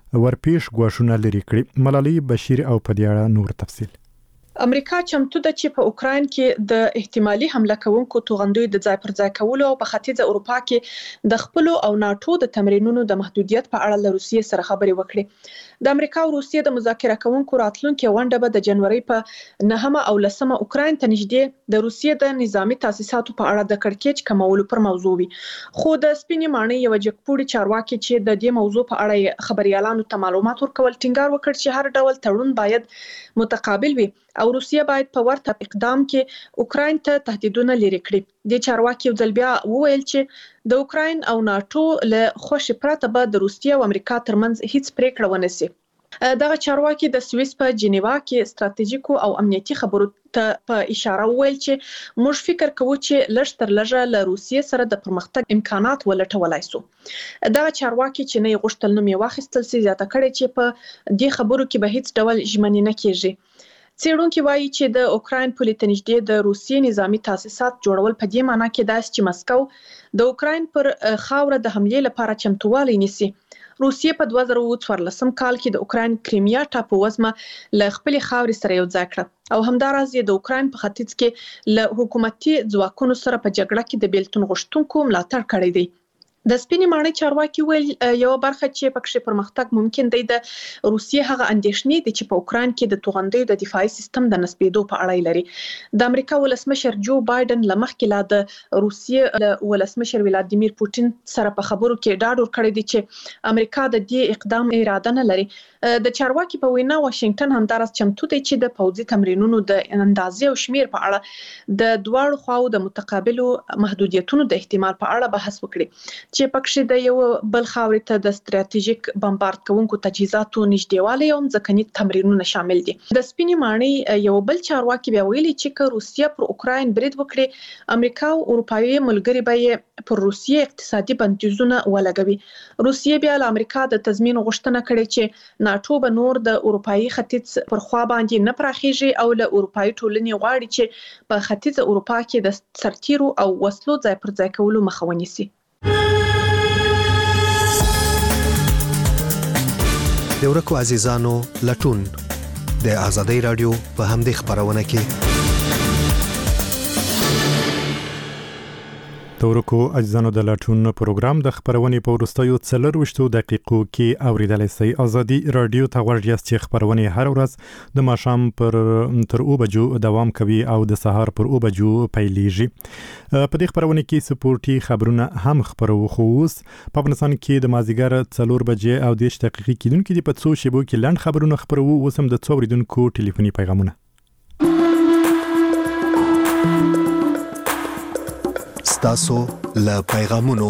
ورپېښ ګواښونه لري کړي. ملالۍ بشیر او په دې اړه نور تفصیل. امریکا چمتو ده چې په اوکراین کې د احتمالي حمله کوونکو توغندوی د ځای پر ځای کولو او په ختیځه اروپا کې د خپل او ناتو د تمرینونو د محدودیت په اړه له روسیې سره خبرې وکړي. د امریکا او روسیې د مذاکره کوونکو راتلونکي غونډه به د جنوري په 9 او 10 اوکراین ته نږدې د روسیې د نظامی تاسیساتو په اړه د کړکېچ کمولو پر موضوع وي. خو د سپینې ماڼۍ یو جګپوړي چارواکي چې د دې موضوع په اړه خبريالانو ته معلومات ورکول ټینګار وکړ چې هر ډول تړون باید متقابل وي او روسیه باید په ورته اقدام کې اوکراین ته تهدیدونه لري کړي. د چارواکي یو ځل بیا وویل چې د اوکراین او ناتو له خوشي پرته به د روسیه او امریکا ترمنځ هیڅ پریکړه ونه سي. دغه چارواکي د سویس په جنیوا کې ستراتیژیکو او امنیتي خبرو ته په اشاره وویل چې موږ فکر کوو چې لږ تر لږه له روسیې سره د پرمختګ امکانات ولټولای سو. دغه چارواکي چې نه غوښتل نوم یې واخیستل سي زیاته کړي چې په دې خبرو کې به هیڅ ډول ژمنې نه کیږي. څېړونکي وایي چې د اوکراین پولې ته نږدې د روسیې نظامی تاسیسات جوړول په دې معنی کې دا چې مسکو د اوکراین پر خاوره د حملې لپاره چمتووالی نیسي. روسیې په 2014 کال کې د اوکراین کریمیا ټاپو وزمه له خپل خاورې سره یو ځای کړه او همداراز د اوکراین په ختیځ کې له حکومتي ځواکونو سره په جګړه کې د بیلتون غوښتونکو ملاتړ کړی دی. د سپینې ماڼۍ چارواکي ویل یو برخه چې پکې پرمختګ ممکن دی د روسیې هغه اندېښنې دي چې په اوکراین کې د توغندیو د دفاعي سیستم د نسبېدو په اړه لري. د امریکا ولسمشر جو بایدن لمخکې لا د روسیې ولسمشر ولادیمیر پوتین سره په خبرو کې ډاډ ورکړی دی چې امریکا د دې اقدام اراده نه لري. د چارواکي په وینا واشنگټن همدارس چمتو دی چې د پوځي تمرینونو د اندازې او شمیر په اړه د دواړو خواو د متقابلو محدودیتونو د احتمال په اړه بحث وکړي چې پکې د یو بل خاورې ته د ستراتیژیک بمبارد کوونکو تجهیزاتو نږدېوالی او ځکهني تمرینونه شامل دي. د سپینې ماڼۍ یو بل چارواکي بیا ویلي چې روسیه پر اوکراین برید وکړي امریکا او اروپایي ملګري به پر روسیې اقتصادي بندیزونه ولګوي. روسیه بیا له امریکا د تضمین غوښتنه کړې چې ناتو به نور د اروپایي ختیځ پر خوا باندې نه پراخیږي او له اروپایي ټولنې غواړي چې په ختیځ اروپا کې د سرتیرو او وسلو ځای پر ځای کولو مخه ونیسي. د ورکو عزیزانو لټون د آزادۍ رادیو په همدې خبرونه کې د ورکو عزیزانو د لټون پروګرام د خبرونې په وروستیو 24 دقیقو کې اوریدلای شئ. آزادۍ رادیو ته ورجاست چې خبرونه هر ورځ د ماښام تر 2 بجو دوام کوي او د سهار پر 2 بجو پیلېږي. په دې خبرونه کې سپورتي خبرونه هم خبرو خو اوس په افغانستان کې د مازیګر 4 بجې او 10 دقیقې کېدونکې د پڅو شیبو کې لنډ خبرونه خبرو اوس هم د څو اوریدونکو ټلیفوني پیغامونه. تاسو له پیغامونو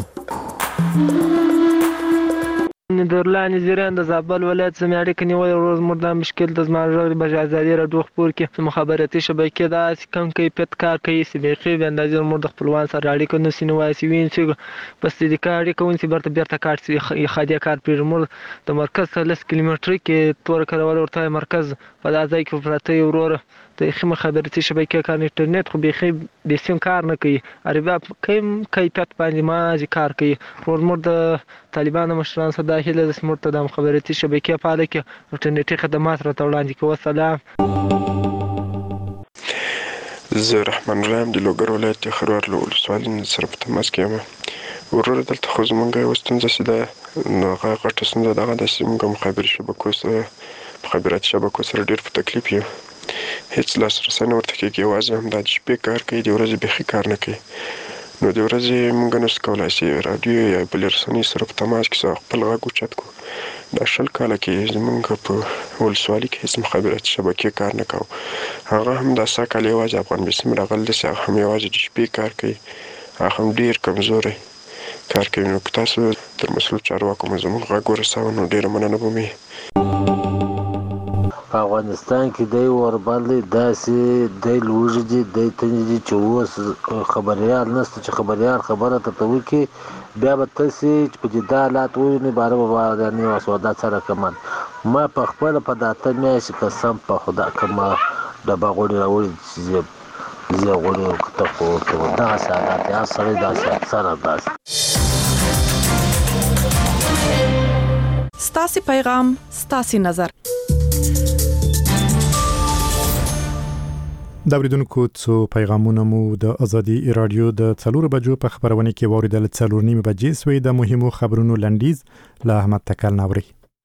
نیدرلند زیران د زابل ولایت سمیاړي کې نیول روز مردا مشکل د زمانه د ازادي رادیو خبر کې مخابراتي شبکې د کم کیفیت کار کوي چې به په اندازې مرد خپلوان سره اړیکه نه سینوي سوین چې بس د کار کوي چې برته کار چې خادي کار پیرمر د مرکز 3 کیلومتر کې تور کول ورته مرکز په ځای کې پراته ورور د مخابراتي شبکې کار انټرنیټ خو به سیم کار نه کوي عربا کم کیفیت باندې ما ذکر کوي ورمر د طالبانو مشران سره داخله د سمورت د مخابراتي شبکې په اړه کې انټرنیټي خدمات راته وړاندې کوي. سلام، زه رحمان رحیم د لوګر ولایت خروار له ولسوالۍ سره په تماس کې یم. ورور دلته خو زمونږ یو ستونزه سده نو غټه ستونزه دغه د زمونږ مخابراتي شبکو سره ډېر په تکلیف یو. هیڅ لاسرسی نه ورته کېږي، یوازې همدا د شپې کار کوي، د ورځې بیخي کار نه کوي. نو د ورځې موږ نشو کولی چې راډیو یا بلې رسنۍ سره په تماس کې خپل غږ اوچت کړو. دا 20 کاله کې زموږ په ولسوالۍ کې هیڅ مخابراتي شبکې کار نه کوو. هغه هم دا 100 کاله یوازې افغان بسم راغلی دی، هغه هم یوازې د شپې کار کوي، هغه هم ډېر کمزوری کار کوي. نو که تاسو تر مسؤل چارواکو مو زموږ غږ ورسوه نو ډېره مننه به مې. په افغانستان کې دی ورباندې داسې دی لوږې دي دی تنې دي چې اوس خبریال نشته چې خبریال خبره ته وکړي بیا به تاسې چې په جدا حالات ووینئ باره به یعنې مسودات سره کمن ما په خپل په داته میاشت قسم په خدا کما ډبا غوړي راوړي چې زه غوړي کته کوته دا ساعت یا سره دا سره داس ستاسو پیغام ستاسو نظر د اوریدونکو څو پیغامونه مو د ازادي رادیو د 4 بجو په خبرونه کې واوریدل 4:30 بجې سوې د مهمو خبرونو لنډیز له احمد تکل ناوري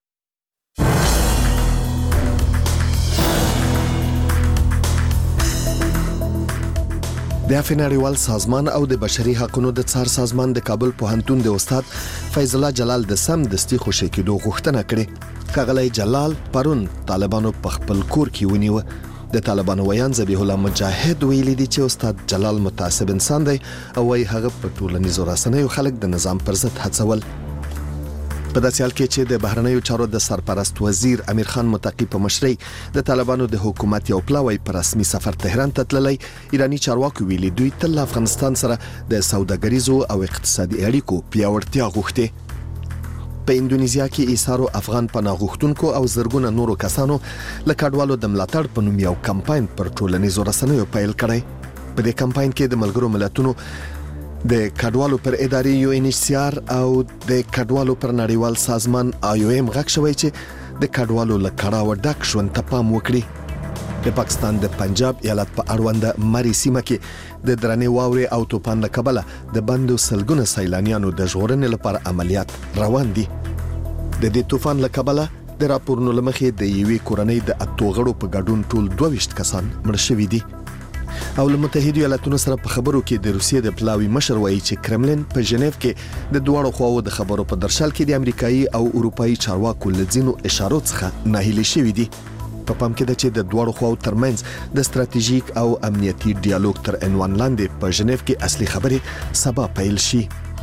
د افناریوال سازمان او د بشري حقوقو د څار سازمان د کابل پوهنتون د استاد فیض الله جلال د سم دستي خوشی کېدو غوښتنه کړې. کاغلی جلال پرون طالبانو په خپل کور کې ونیو. د طالبانو ویان ذبیح الله مجاهد ویلي دي چې استاد جلال متعصب انسان دی او وايي هغه په ټولنیزو رسنیو خلک د نظام پر ضد هڅول. په داسې حال کې چې د بهرنیو چارو د سرپرست وزیر امیر خان متقی په مشرۍ د طالبانو د حکومت یو پلاوی په رسمي سفر تهران ته تللی، ایرانی چارواکو ویلي دوی تل افغانستان سره د سوداګریزو او اقتصادي اړیکو پیاوړتیا غوښتي. په اندونیزیا کې ایثارو افغان پناه غوښتونکو او زرګونه نورو کسانو له کډوالو د ملاتړ په نوم یو کمپاین پر ټولنیزو رسنیو پیل کړی. په دې کمپاین کې د ملګرو ملتونو د کډوالو پر ادارې UNHCR او د کډوالو پر نړیوال سازمان IOM غږ شوی چې د کډوالو له کړاوه ډک ژوند ته پام وکړي. د پاکستان د پنجاب ایالت په اړوند مری سیمه کې د درنې واورې او توپان له کبله د بندو سلګونه سیلانیانو د ژغورنې لپاره عملیات روان دي. د دې طوفان له کبله د راپورونو لمخې د یوې کورنۍ د اتو غړو په ګډون ټول 22 کسان مړ شوي دي. او له متحده ایالاتونو سره په خبرو کې د روسیې د پلاوی مشر وایي چې کرملین په ژنیف کې د دوړو خواو د خبرو په درشل کې د امریکایي او اروپایي چارواکو لزینو اشارو څخه ناهیلي شوي دي. په پام کې ده چې د دوړو خواو ترمنځ د ستراتیژیک او امنیتي ډیالوګ تر عنوان لاندې په ژنیف کې اصلي خبرې سبا پیل شي.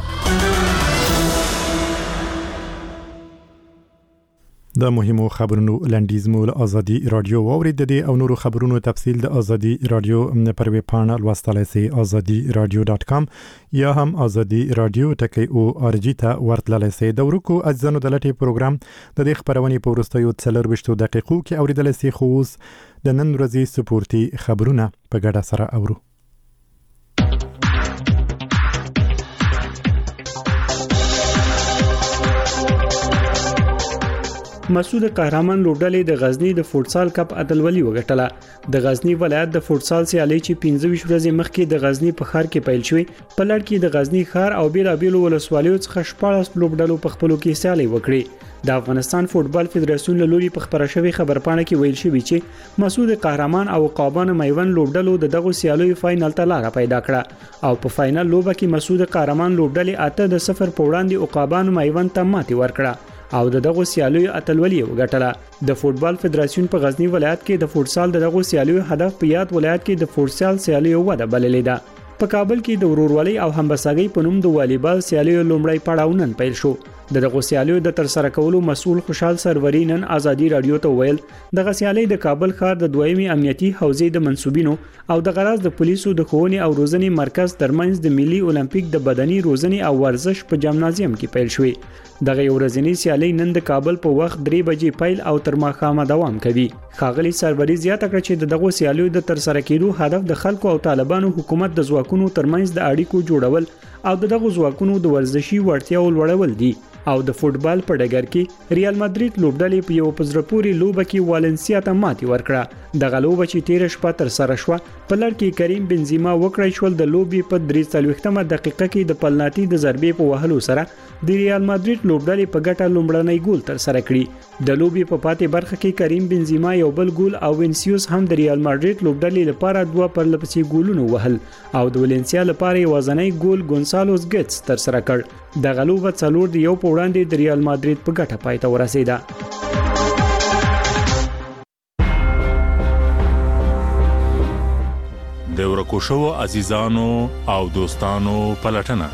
د مهمو خبرونو لنډیز مول ازادي رادیو واورید دي او نورو خبرونو تفصیل د ازادي رادیو پر ویب پاڼه لوستلای سي azadiradio.com یا هم ازادي رادیو ټکی.org ته ورتللی سي. د ورکو اجزانو د لټي پروګرام د دې خبرونې په وروستیو 40 دقیقو کې اوریدل سي. خو اوس د نن ورځې سپورتي خبرونه په ګډه سره اورو. مسعود قهرمان لوبډلې د غزنی د فوټسال کپ اتلولي وګټله. د غزنی ولایت د فوټسال سیالي چې 15 ورځې مخکې د غزنی په ښار کې پیل شوې، په لړ کې د غزنی ښار او بیلابیلو ولسوالیو څخه 14 لوبډلو په خپلو کې سیالي وکړې. د افغانستان فوټبال فدراسیون له لوري په خبره شوی خبرپاڼه کې ویل شوی چې مسعود قهرمان او قابان میوند لوبډلو د دغه سیالیو فائنل ته لار پیدا کړه او په فائنل لوبه کې مسعود قهرمان لوبډلې 8-0 په وړاندې او قابان میوند ته ماتې ورکړه او دغه سیالیو اتلولي وګټله. د فوټبال فدراسیون په غزنی ولایت کې د فوټسال دغه سیالیو هدف په یاد ولایت کې د فوټسال سیالیو وده بللې ده. په کابل کې د ورورولۍ او همبستګۍ په نوم د والیبال سیالیو لومړی پړاو نن پیل شو. دغه سیالیو د تر سره کولو مسؤل خوشحال سروري نن ازادي رادیو ته ویل دغه سیالي د کابل ښار د دویمي امنیتي حوزې د منسوبینو او د غراز د پولیسو د ښوونې او روزنې مرکز ترمنځ د ملي اولمپیک د بدني روزنې او ورزش په جمنازیم کې پیل شوې. دغه ورځنی سیالي نن د کابل په وخت 3 بجې پیل او تر ماښامه دوام کوي. ښاغلي سروري زیاته کړه چې دغه سیالیو د تر سره کېدو هدف د خلکو او طالبانو حکومت د ځواکونو ترمنځ د اړیکو جوړول او دغه ځواکونو د ورزشي وړتیاو لوړول دي. او د فوټبال په ډګر کې ریال مادرید لوبډلې په یو پزرپوري لوبه کې والنسیا ته ماتې ورکړه. دغه لوبه چې 13 شپه تر سره شو په لړ کې کریم بنزیما وکړای شول د لوبي په 43مه دقیقه کې د پلناټي د ضربې په وهلو سره د ریال مادرید لوبډلې په ګټه لومړنی ګول تر سره کړی. د لوبي په پاتې برخه کې کریم بنزیما یو بل ګول او وینسیوس هم د ریال مادرید لوبډلې لپاره 2 پرلپسې ګولونه وهل او د والنسیا لپاره یوازنی ګول ګونسالوس ګیټس تر سره کړ. دغه لوبه 4-1 په وړاندې د ریال مادرید په ګټه پای ته ورسېده. د ورکو شوو عزیزانو او دوستانو پلټنه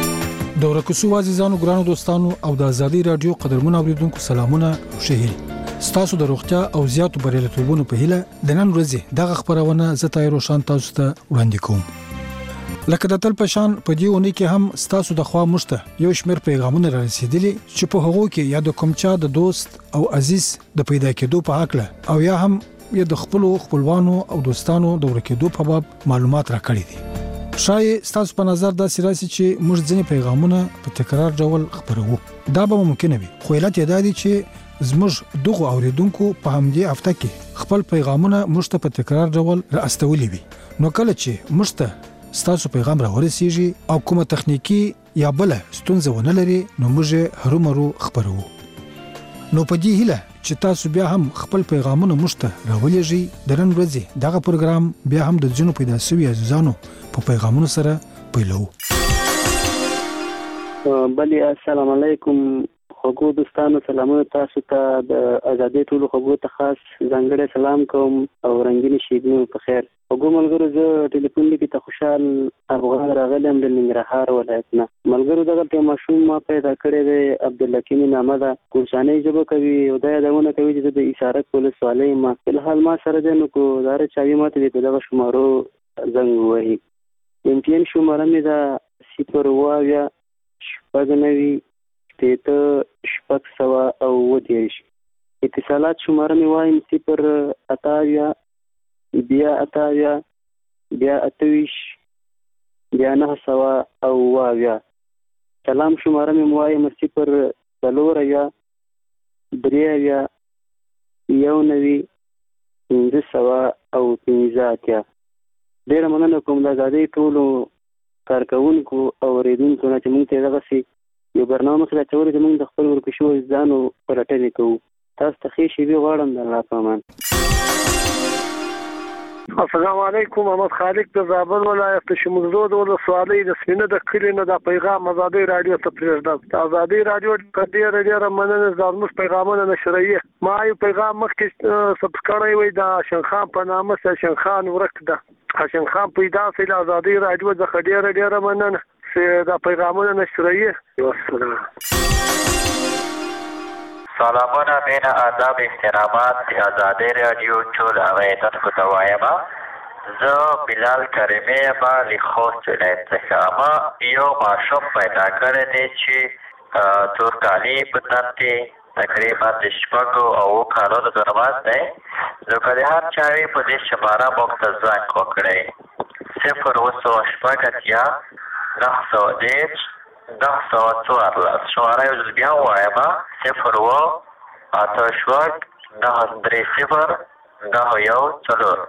د ورکو شوو عزیزانو ګرانو دوستانو او د ازادي رادیو قدرمن اوریدونکو سلامونه او شهیر. ستاسو د روغتیا او زیاتو بریالیتوبونو په هیله د نن ورځې دغه خبرونه زه تایرو شان تاسو ته وړاندې کوم. لکه د تل په شان په دې ونی کې هم ستاسو د خوا مشته یو شمېر پیغامونه را رسیدلي چې په هغو کې یا د کوم چا د دوست او عزیز د پیدا کېدو په حق او یا هم یا د خپلوانو او دوستانو د ورکېدو په باب معلومات راکړي دي. شاید ستاسو په نظر دا سراسي چې موږ ځینې پیغامونه په تکرار ډول خبرو. دا به ممکن وي، خو علت یې دا دی چې زموږ دغه اوریدونکو په همدې هفته کې خپل پیغامونه موږ ته په تکرار ډول راستولي وي. نو کله چې موږ ته ستاسو پیغام راورسیږي او کومه تخنیکی یا بل ستونزه ونه لري نو موږ هرومرو خبرو. نو په دې هیله چې تاسو بیا هم خپل پیغامونه موږ ته راولېږئ. د نن ورځې دغه پروګرام بیا هم د ځینو پیدا شوي عزیزانو په پیغامونو سره پیلو. بلی السلام علیکم خوږو دوستانو، سلامونه تاسو ته. د ازادۍ ټولو خوږو ته خاص ځانګړی سلام کوم او رنګینې شیبې په خیر. خوږو ملګرو، زه ټلیفون لیکي ته خوشحال افغان راغلی یم د ننګرهار ولایت نه. ملګرو دغلته یو ماشوم ما پیدا کړی دی، عبدالحکیم نامه ده، کوشانۍ ژبه کوي او دا یادونه کوي چې زه د ایسارک ولسوالۍ یم. فلحال ما سره دی، نو کو دا چاوي ماته دی په دغه شمارو زنګ ووهي. MTN شماره مې ده 0 شپږ 9 شپږ 730. اتصالات شماره مې وایم 0 بیا 28 بیا 900. سلام شماره مې وایم 0 4 3 19 515. ډیره مننه کوم د ازادۍ ټولو کارکوونکو او اوریدونکو نه چې موږ ته دغسې یو برنامه مخې ته اچولی چې موږ د خپل ورکو شویو ځانو پلټنې کوو. تاسو ته ښې شیبې غواړم. د الله په امان. السلام علیکم. محمد خالق د زابل ولایت د شمولزود ولسوالۍ د سپینه د کلي نه دا پیغام ازادۍ راډیو ته پرېږدم. د ازادۍ راډیو ډېره مننه زموږ پیغامونه نشروي. ما یو پیغام مخکې ثبت کړی وی د حسن خان په نامه حسن خان ورک ده. حسن خان پیدا سي د ازادۍ راډیو څخه ډېره مننه چې دا پیغامونه نشروي. والسلام. سلامونه، مینه، آداب، احترامات د ازادۍ راډیو ټول اوریدونکو ته وایم. زه بلال کریمي یم له خوست ولایت څخه. ما یو ماشوم پیدا کړی دی چې تورکالي په تن کې تقریبا د 6 او 7 کالونو درماز دی. نو که د هر چا وي په دې شماره موږ ته زنګ وکړئ 0 910 914. شماره یو ځل بیا ووایم 0 8 930 914.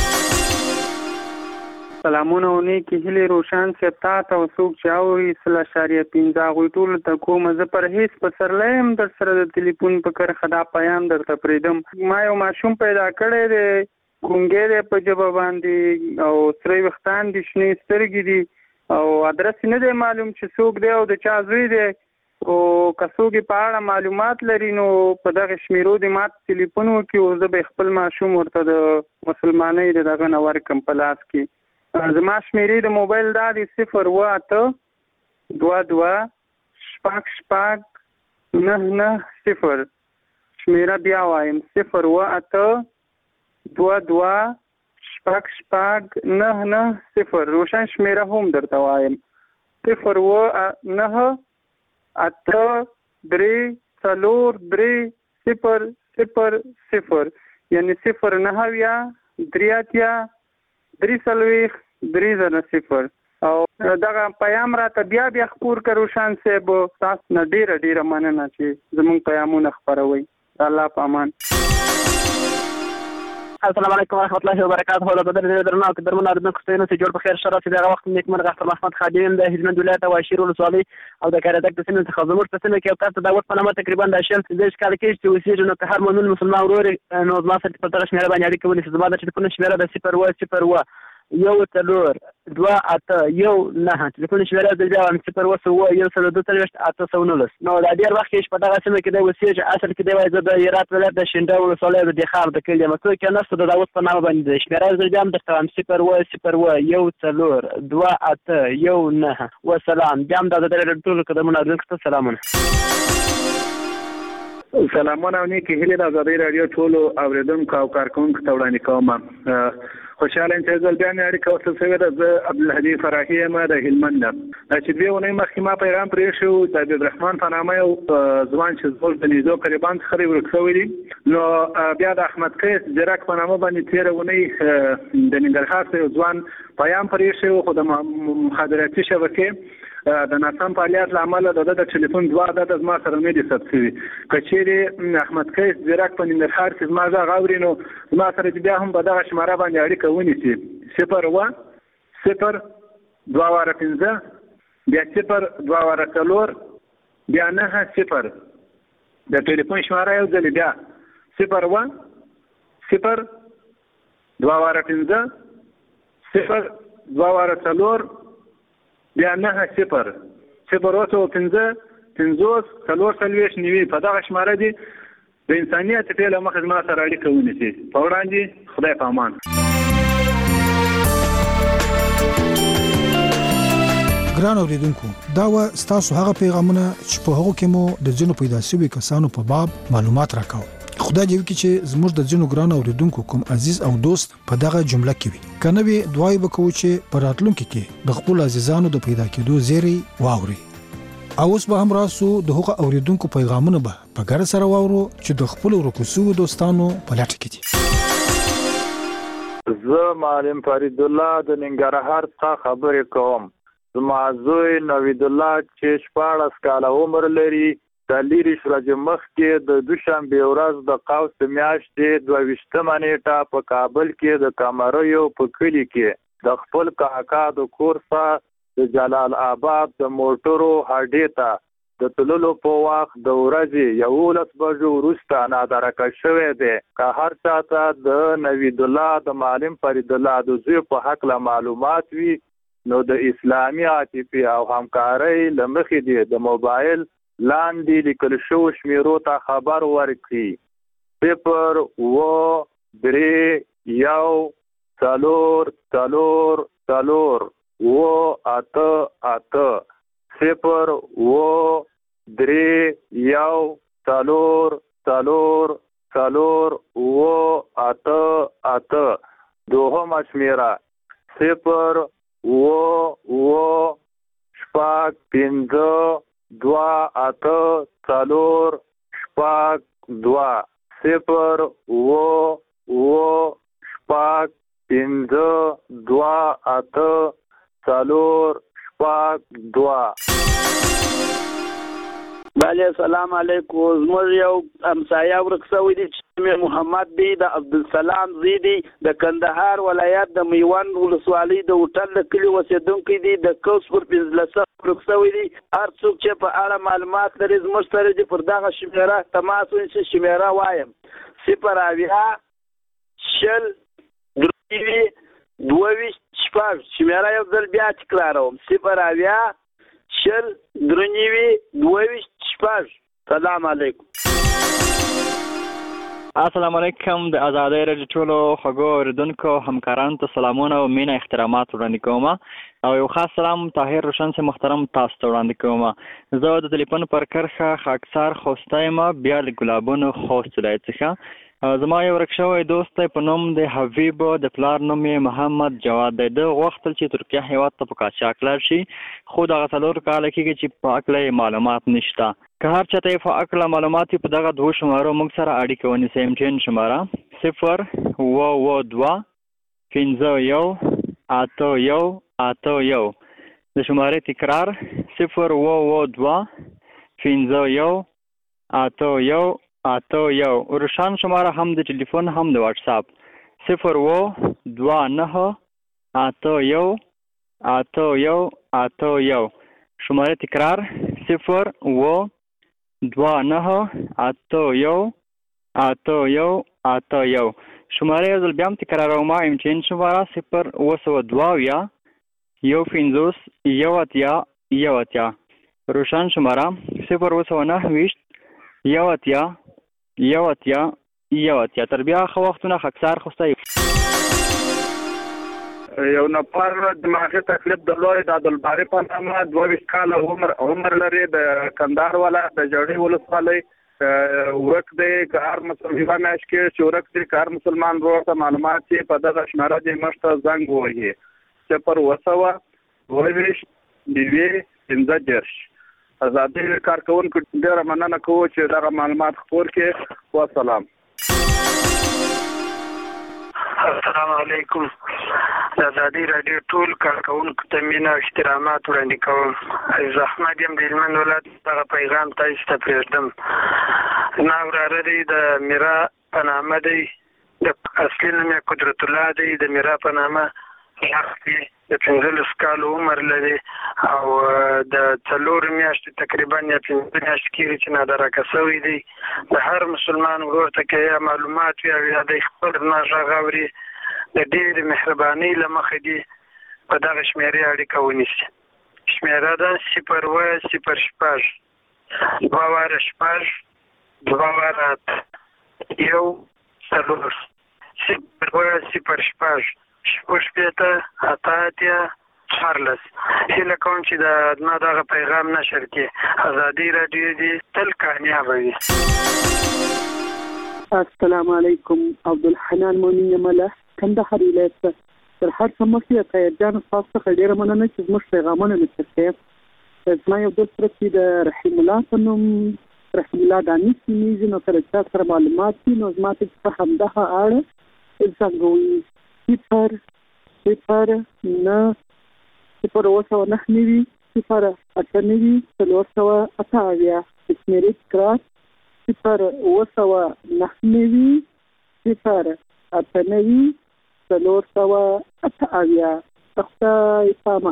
سلامونه او نیکی هیلې روشن صاحب تا ته او څوک چې اوري 0.15 هغوی ټولو ته کوم. زه پر هیڅ پسرلی یم در سره د تلیفون په کرښه دا پیام درته پرېږدم. ما یو ماشوم پیدا کړی دی، ګونګی دی په ژبه باندې او سرې ویښتان دي، شنې سترګې دي او ادرس نه دی معلوم چې څوک دی او د چا زوی دی. او که څوک په اړه معلومات لري نو په دغه شمیرو د مات تلیفون وکړي او زه به خپل ماشوم ورته د مسلمانۍ د دغه نه ورکړم په لاس کې. زما شمیرې د موبایل دا دی 0 8 22 6 9 0. شمیره بیا وایم 0 8 22 6 9 0. روشن شمیره هم درته وایم 0 9 8 3 4 3 0 0 0. یعنی 0 9 3 3 0. او دغه پیام راته بیا خپور کړو شان صاحب. تاسو نه ډیره مننه چې زموږ پیغامونه خپروي. الله په امان. السلام علیکم ورحمۃ اللہ وبرکاتہ. له بدر درنه او درمن اردن کوستینو چې جوړ په خیر شرف دغه وخت نیک مرغ اختر محمد خادم د هجمن ولایت او شیر ولسوالۍ او د کاردک د سیمې څخه زموږ په سیمه کې تاسو دا وخت په نامه تقریبا د شل د کال کې چې وسیږي نو که هر مؤمن مسلمان ورور نو زما سره په تاسو شمیره باندې اړیکه ونیسئ. زما د ټلیفون شمیره د 0 1 4 2 8 1 9. ټلیفون شمیره د بیا 0 1 2 8 نو دا ډیر وخت کې په دغه سیمه کې د وسیږي اصل کې دی وایي د هرات ولایت د شینډه ولسوالۍ د دخار د کلی مکو کې نشته د داوود په نامه باندې شمیره د بیا د 0 1 4 2 8 1 9. والسلام. بیا د ټول قدمونو ارزښت. سلامونه. سلامونه او نیکی هیله د آزادۍ رادیو ټولو اوریدونکو او کارکونکو ته وړاندې کوم. خوشاله یم چې زه بیا مې اړیکه وصل شوې ده. زه عبدالهادي فراحي یم د هلمند نه. چې 2 اونۍ مخکې ما پیغام پرې شو د عبدالرحمن په نامه یو ځوان چې زموږ د نیزو قریبان څخه ورک شوی دی. نو بیا د احمد قیس جرک په نامه باندې 13 اونۍ د ننګرهار څخه یو ځوان پیغام پرې شو خو د مخابراتي شبکې د ناسم فعالیت لامل د ټلیفون 2 عدد زما سره نه دي ثبت شوي. کچېرې احمد قیس جرک په ننګرهار کې زما غږ اوري نو زما سره بیا هم په دغه شماره باندې اړیکه ونیسي 0 0 بیا 0 بیا 9 د ټلیفون شماره یو ځل بیا 0 0 0 بیا 9 0 0 په دغه شماره دي د انسانیت په لمخ زما سره اړیکه ونیسي. په وړاندې خدای په امان. ګران اوریدونکو دا و ستاسو هغه پیغامونه چې په هغو کې مو د ځینو پیدا شوي کسانو په باب معلومات راکاو. خدای دې وکړي چې زموږ د ځینو ګران اوریدونکو کوم عزیز او دوست په دغه جمله کې وي. کنه وی دعای وکړو چې په راتلونکي کې د خپل عزیزانو د پیدا کېدو زیری واوري. او اوس به هم راسو د هغه اوریدونکو پیغامونه به په ګر سره واورو چې د خپل ورکوسو دوستانو په لټه کې دي. زه معلم فرید الله د ننګرهار څخه خبرې کوم. زما زوی نوید الله چې 14 کاله عمر لري د لیری شرج مخ کې د دوشنبه ورځ د قوس میاشتې 22 نیټه په کابل کې د کامریو په کلی کې د خپل کاکا د کورسه د جلال آباد د موټرو هډې ته د تللو په وخت د ورځې 11 بجو وروسته نادرکه شوی دی. که هر چاته د نوید الله د معلم فرید الله د زوی په حق له معلومات وي نو د اسلامي عاطفي او همکارۍ له مخې دی د موبایل لاندې لیکل شوی شمیرو ته خبر ورکړي. 0 3 1 4 4 4 8 8 0 3 1 4 4 4 8 8 دوهمه شمیره 0 شپږ 5 2 8 4 شپږ 2 0 شپږ 5 2 8 4 شپږ 2. بله السلام علیکم. زموږ یو همسایه ورک شوی دی چې محمد دی د عبدالسلام زیدی د کندهار ولایت د میوند ولسوالۍ د هوټل د کلي اوسیدونکی دی د کوس پر 15 ورک شوی دی. هر څوک چې په اړه معلومات لري زموږ سره دی پر دغه شمیره تماس ونیسي. شمیره وایم 0 شل 22 شپږ. شمیره یو ځل بیا تکراروم 0 شل 22 شپږ. سلام علیکم. السلام علیکم. د آزادۍ رادیو ټولو خوږو اوریدونکو همکارانو ته سلامونه او مینه احترامات وړاندې کوم او یو خاص سلام طاهر روشن سے محترم تاسو ته وړاندې کوم. زه د ټلیفون پر کرښه خاکسار خوسته یم بیا د ګلابونو خوست ولایت څخه. زما یو ورک شوی دوست په نوم د حبیب د پلار نوم یې محمد جواد دی. د غوښتل چې ترکیه هیواد ته په قاچاق لاړ شي خو دغه 4 کاله کېږي چې په هکله معلومات نشته. که هر چاته یې په هکله معلومات په دغه 2 شمارو موږ سره اړیکه ونیسئ. MTN شماره 0 5 1 8 1 8 1. د شمارې تکرار 0 2 5 1 8 1 8 1. روشان شماره هم د ټلیفون هم د واتس اپ 0 2 9 8 1 8 1 8 1. شماره تکرار 0 2 9 8 1 8 1 8 1. شماره یو ځل بیا هم تکراروم. MTN شماره 0 2 1 1 1 روشان شماره 0 9 1 تر بیا خو وختونه خکسار خوسته یو نفر دماغي تکلیف درلود د عبدالباری په نامه 22 کاله عمر لري د کندهار ولایت د جوړې ولسوالۍ ورک دی کار مسلمان میاش کې چې ورک دی کار مسلمان ورته معلومات چې په دغه شماره د مشته زنګ وایي چې پر وسوه وایش دی 15 آزادي کارکونکو ډیره مننه کوو چې دغه معلومات خپور کړي. والسلام. السلام علیکم. آزادي رادیو ټول کارکونکو ته مینه او احترامات وړاندې کوم. زه احمد یم د هلمند ولایت. دغه پیغام تاسو ته پرېږدم. زما وراره دی د میرا په نامه دی، د اصلي نوم یې قدرت الله دی، د میرا په نامه دی، د 15 کالو عمر لري او د 4 میاشتې تقریبا یا 5 میاشتې کېږي چې نادرکه شوی دی. د هر مسلمان ورور ته که یا معلومات وي او یا د خپل زما غږ اوري د ډېرې مهربانۍ له مخې دي په دغه شمېرې اړیکه ونیسي. شمېره ده 006 2 واره 6 2 واره 1 4 006 شپږ اتیا 14. هیله کوم چې د ما دغه پیغام نشر کړي. آزادي رادیو دې تل کامیابه وي. السلام علیکم. عبدالحنان مؤمن مله کندهار ولایت. تر هر څه مخکې طاهر جان تاسو څخه ډېره مننه چې زموږ پیغامونه نشر کړي. زما یو دوست سره چې د رحیم الله په نوم رحیم الله داني سیمیږي، نو کله چې سره معلومات دي نو زما ته په همدغه اړه څنګه وایي 0 نه 0 نه نوي 0 اته نوي 488 شمېرې تکرار 0 نه نوي 0 اته نوي 488. خدای پامه.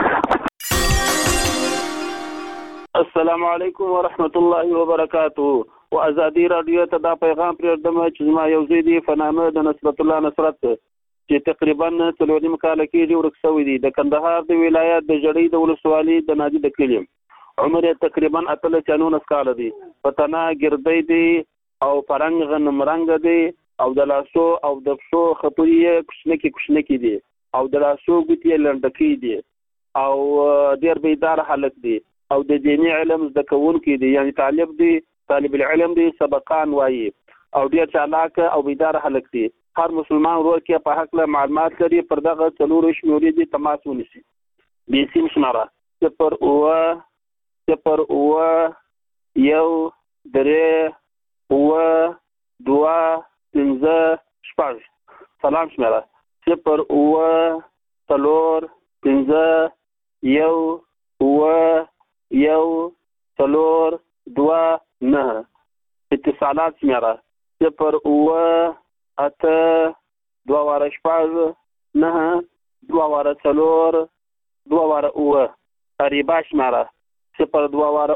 السلام علیکم ورحمت الله وبرکاته. و آزادي رادیو ته دا پیغام پرېږدم چې زما یو زوی دی په نامه د نصرت الله نصرت چې تقریبا 4 کاله کېږي ورک شوی دی. د کندهار د ولایت د جړۍ د ولسوالۍ د نادي د کلي. عمر یې تقریبا 19 کاله دی. په تنه ګردی دی او پرنګ غنم رنګ دی او د لاسو او د پښو خطوې کوچنکې دي او د لاسو ګوتې لنډکې دي او ډېر بیدار هلک دی او د دیني علم زده کوونکی دی، یعنی طالب العلم دی، سبقان وایي او ډېر چالاک او بیدار هلک دی. هر مسلمان ورور کې په حق له معلومات لري پر دغه 4 شمېرې دي تماس ونیسي. د سیم شماره 0 1 3 2 5 سلام شماره 0 4 5 1 4 2 9. اتصالات شماره 0 8 2 واره 6 9 2 واره 4 2 واره 9. قریبا شماره 0 2 واره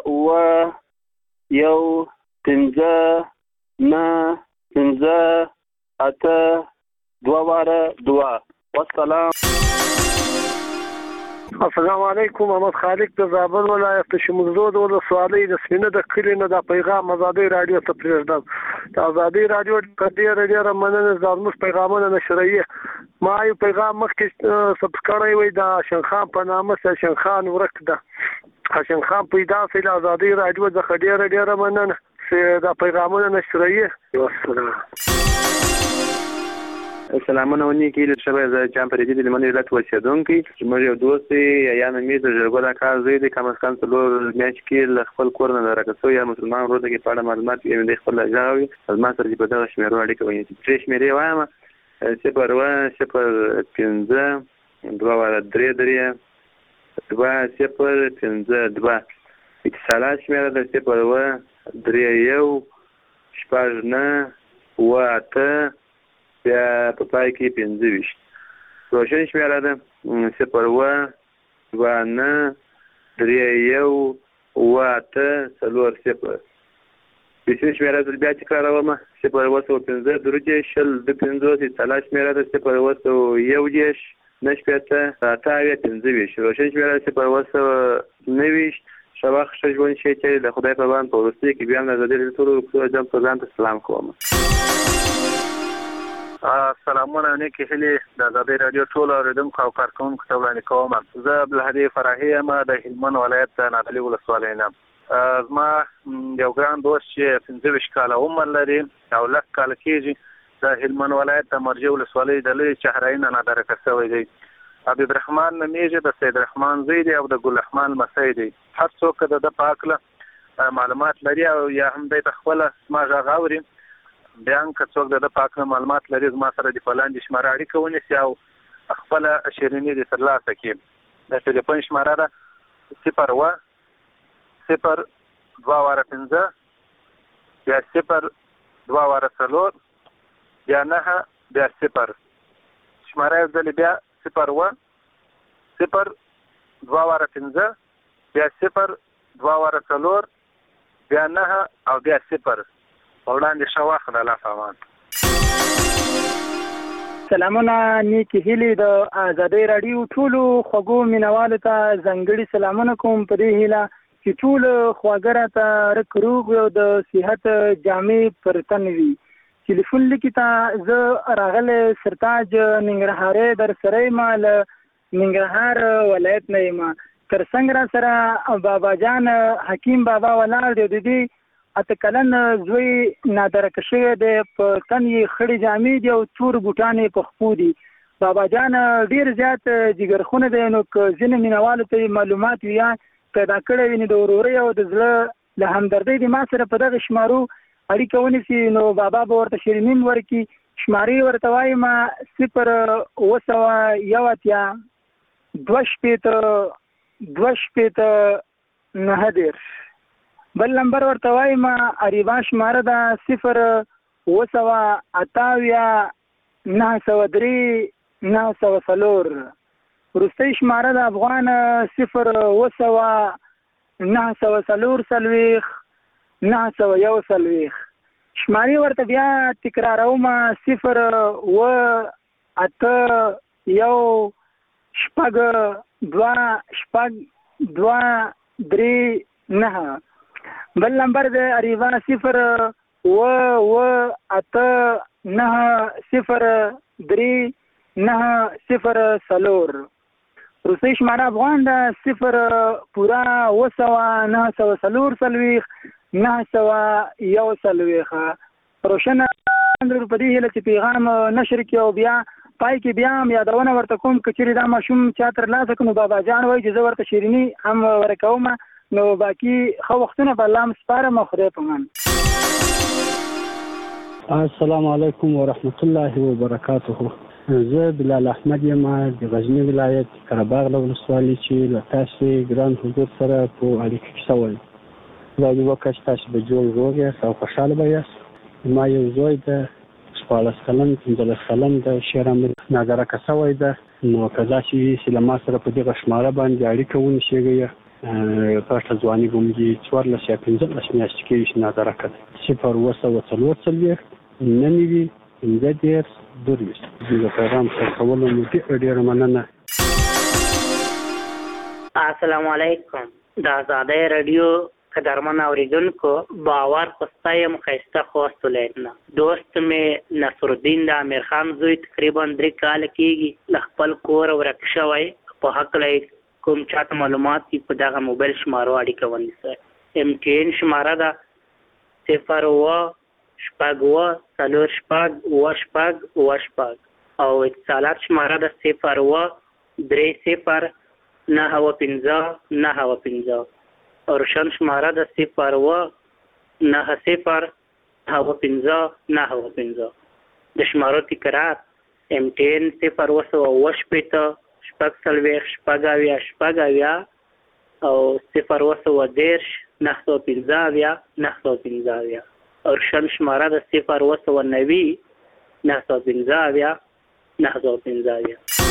1 5 9 5 8 2 واره 2. والسلام. السلام علیکم. محمد خالق د زابل ولایت د شمزود ولسوالۍ د سینه د کلی نه د پیغام آزادي رادیو ته پرېږدم. د آزادي رادیو ډېره مننه زموږ پیغامونه نشرایي. ما یو پیغام مخکې سبسکرایب وي د حسن خان په نامه حسن خان ورک ده. حسن خان پیدا سي د آزادي رادیو د ډېره مننه چې د پیغامونه نشرایي. والسلام. سلامونه ونی کې شبه ز چم پرې دي لمنې لټ وچدونکي چې موږ یو دوست یا نمې د جرګو د کار زوی د کم از کم څلور میاشت کې خپل کور نه راکسو یا مسلمان ورته کې په اړه معلومات یې د خپل ځاوي از ما سره په دغه شمیرو اړیکه ونی چې شمیرې وایم 0 2 واره 3 2 0 5 2 اتصالات شمیره د 0 3 1 6 9 8 بیا په پای کې 25. روشن شمیره ده 0 2 9 3 1 8 4 0. بسم شمیره ده بیا تکراروم 0 15 درجه شل د 50 اتصالات شمیره ده 0 1 نشپته تاوی 25. روشن شمیره 0 9 شواخ شجون شي چې د خدای په باندې په ورسته کې بیا نه زده ټول جام پرځان ته سلام کوم. سلامونه نیکی هلی د آزادي رادیو ټول اوریدونکو او کارکونکو ته وړاندې کوم. زه عبدالهادي فراهي یم د هلمند ولایت د نادعلي ولسوالۍ نه. زما یو ګران دوست چې 25 کاله عمر لري او لږ کال کېږي د هلمند ولایت د مرجع ولسوالۍ د لوی چهرین نه درکه شوی دی. حبیب الرحمن نومیږي، د سید رحمان زوی دی او د ګل رحمان لمسی دی. هر څوک د په هکله معلومات لري او یا هم دی په خپله زما غږ اوري، بیا هم که څوک د په هکله معلومات لري زما سره د په لاندې شماره اړیکه ونیسي او خپله شیریني دې ترلاسه کړي. د ټلیفون شماره ده 0 بیا 0 بیا 9 بیا 0. شماره یو ځل بیا 0 بیا 0 بیا 9 او بیا 0. وړاندې ښه وخت د الله په امان. سلامونه نیکی هیلې د آزادۍ راډیو ټولو خوږو مینوالو ته ځانګړي سلامونه کوم په دې هیله چې ټول خواږه ته رک روغ او د صحت جامې پر تن وي. ټلیفون لیکي ته زه راغلی سرتاج ننګرهارۍ در سره یم له ننګرهار ولایت نه یم. تر څنګ را سره بابا جان حکیم بابا ولاړ دی، د دې اته کلن زوی نادرکه شوی دی، په تن یې خړې جامې دي او تور بوټان یې په خپو دي. بابا جان ډېر زیات جګرخونه دی، نو که ځینې مینوالو ته معلومات وي یا پیدا کړی وي نو د ورورۍ او د زړه له همدردۍ د ما سره په دغه شمارو اړیکه ونیسي، نو بابا به ورته شیرینیم ورکړي. شمارې ورته وایم 0 بل نمبر ورته وایم اریبا شماره ده 0 903 وروستۍ شماره د افغان 0 904 شمارې ورته بیا تکراروم 0 بل نمبر د اریوا 0 روسي شماره افغان د 0 روشنه اندر په دې هله چې پیغام نشر کې او بیا پای کې بیا یادونه ورته کوم کچري دا ماشوم چا تر لاسه کنو بابا جان وای چې زه ورته شیرینی هم ورکوم، نو باقي خو وختونه په الله مسپارم خدای په امان. السلام علیکم ورحمت الله وبرکاته. زه بلال احمد یم د غزنی ولایت قرهباغ ولسوالۍ چې له تاسو ګران حضور سره په اړیکه کې شوم. دا یو وخت تاسو به جوړ روغ او خوشاله یاست. ما یو زوی د 14 کلن 15 کلن د شهرام ناګرا کسوي ده، نو کدا چې لما سره په دغه شماره باندې اړیکه ونشيږي پښه ځواني ګمږي 14 یا 15 میاشتې کې ناګرا کړ 0 ننوي انځدير درويش د پیغام سره کولو مو ډېر مننه. السلام علیکم. د آزادۍ رادیو قدرمن اوریدونکو باور خوستایم خسته خواست لیدنه دوست می نصرالدین د امیر خان زوی تقریبا 3 کال کېږي خپل کور ورکشوي په حق لای کوم چاته معلومات په دغه موبایل شمارو اړیکه ونیسه. MTN شماره ده 0 او اتصالات شماره ده 0 او روشن شماره ده 0 د شمارو تکرار MTN 0 او 0 او روشن شماره ده 0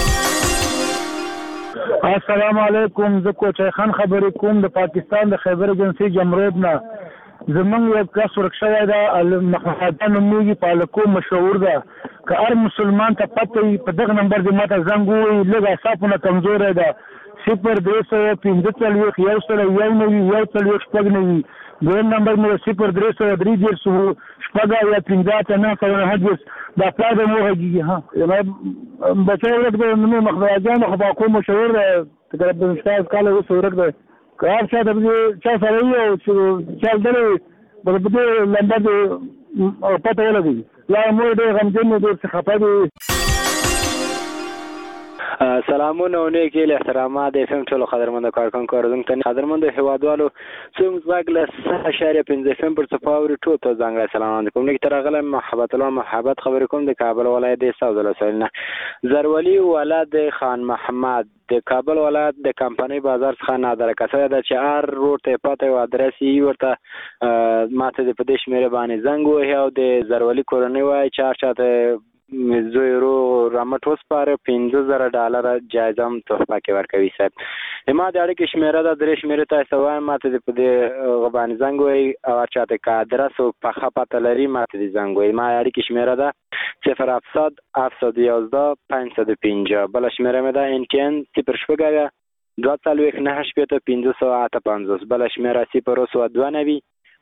السلام علیکم. زه کوچای خان خبرې کوم د پاکستان د خیبر ایجنسی جمرود نه. زمونږ یو کس ورکشوی ده مخافاتان نومیږي پالکو مشهور ده. که هر مسلمان ته پته وي په دغه نمبر دې ماته زنګ ووایي. لږ اعصابونه کمزوری ده 0 دویم نمبر مې 0 دا پلار به مو غږیږي. بچی ورک دی نوم مخدوجان خو باکو مشهور دی تقریبا 15 کاله اوس ورک دی. کار څه د چا سره یو چې چل درې په دې لمبر پته ولګي لا مو دې غمجن دې څه خپه دي. سلامونه او نیکی له احترامات د FM ټولو قدرمنو کارکونکو ته قدرمنو هیوادوالو څوم زغله شهر 15 پر صفاوري ټول ته څنګه سلام علیکم نیک ترغله محبت الله محبت خبر کوم د کابل ولایت د ساوث ولسوالۍ زرولی ولادت خان محمد د کابل ولایت د کمپنی بازار څخه نادر کسه د چار روډ ته پته او ادرس یې ورته ماته د پدیش مېره باندې زنګ وه او د زرولی کورنۍ وای چاته زویرو رامټوس پر $15,000 جایزم تحفه کې ورکوي صاحب ما د اړیکې شمیره د درې شمیره تاسو وایم ماته د پدې غبان زنګ وای او چاته کا ادرس او په خپه لري ماته د زنګ وای ما اړیکې شمیره ده 0 711 550 بل شمیره مې ده NTN 0 249 بل شمیره 0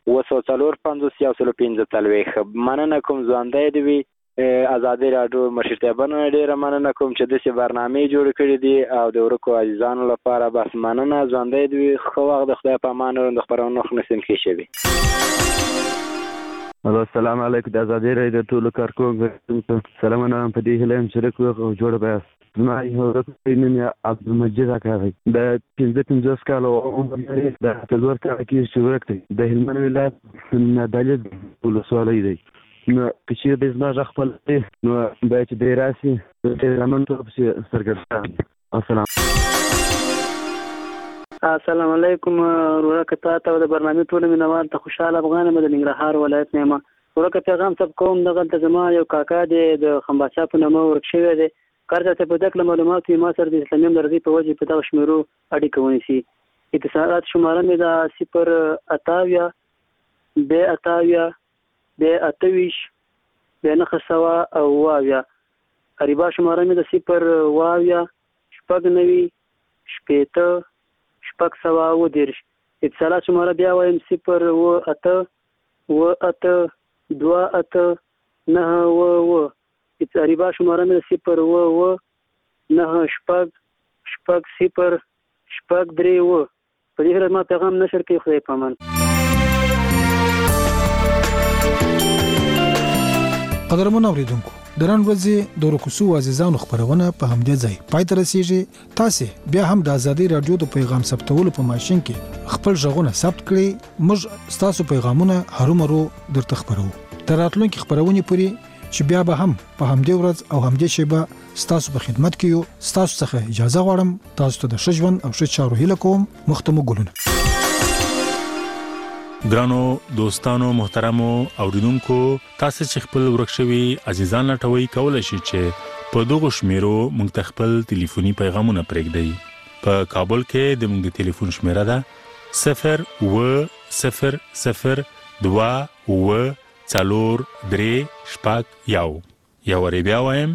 292 مننه کوم ځوانده دی آزادی رادیو مشرتابانو ډیره مننه کوم چې د برنامه جوړ کړی دي او د ورکو عزیزانو لپاره بس مننه ځوانده دی خو وخت د خدای په امان او د خبرونو خنسم کې شي. الو السلام علیکم د آزادی رادیو ټول کارکونکو سلامونه په دې هلم شریک او جوړ به ما یو رکینه عبدالمجید اکاوي د 15 کال عمر لري د تلور کال کې شروع کړی د هلمند ولایت نه دالید ولسوالۍ دی نو چې د زما خپل نو باید چې د راسي د زمون ته سرګرد السلام علیکم ورکه تاسو د برنامه ټول مینوال ته خوشاله افغان مد ننګرهار ولایت نیمه ورکه پیغام سب کوم دغه د زما یو کاکا د خمباچا په نامه ورکشوي دي کارته په دغه معلومات ما سره د اسلامي درځي په وجه په دغه شمیرو اړیکه ونیسي اتصالات شماره مې دا 0 28 28 9 او واویا قریبا شماره مې د 0 واویا شپږ نوي شپېته شپږ سوه اووه دېرش اتصالات شماره بیا وایم 0 اووه اته اووه اته دوه اته نهه اووه اووه قریبا شماره مې د 0 اووه اووه نهه شپږ شپږ 0 شپږ درې اووه په دې هره ما پیغام نشر کوي خدای په امان. قدرمن اوریدونکو د نن ورځې د ورکوسو عزیزانو خبرونه په همدې ځای پای ته رسیږي. تاسو بیا هم د آزادي رادیو د پیغام ثبتولو په ماشين کې خپل ژغونه ثبت کړئ موږ تاسو پیغامونه هرومرو درته خبرو تر راتلونکي خبرونه پوری چې بیا به هم په همدې ورځ او همدې شیبه تاسو په خدمت کې یو. تاسو څخه اجازه غواړم تاسو ته د شجون او شچارو هیله کوم. مختمو ګلونه ګرانو دوستانو محترمو اوریدونکو تاسو چې خپل ورکشوي عزیزان لټوي کولای شئ چې په دغه شمیرو مونږ ته خپل ټلیفوني پیغامونه پرېږدئ. په کابل کې د مونږ ټلیفون شمیره ده 0 یو ری بیا وایم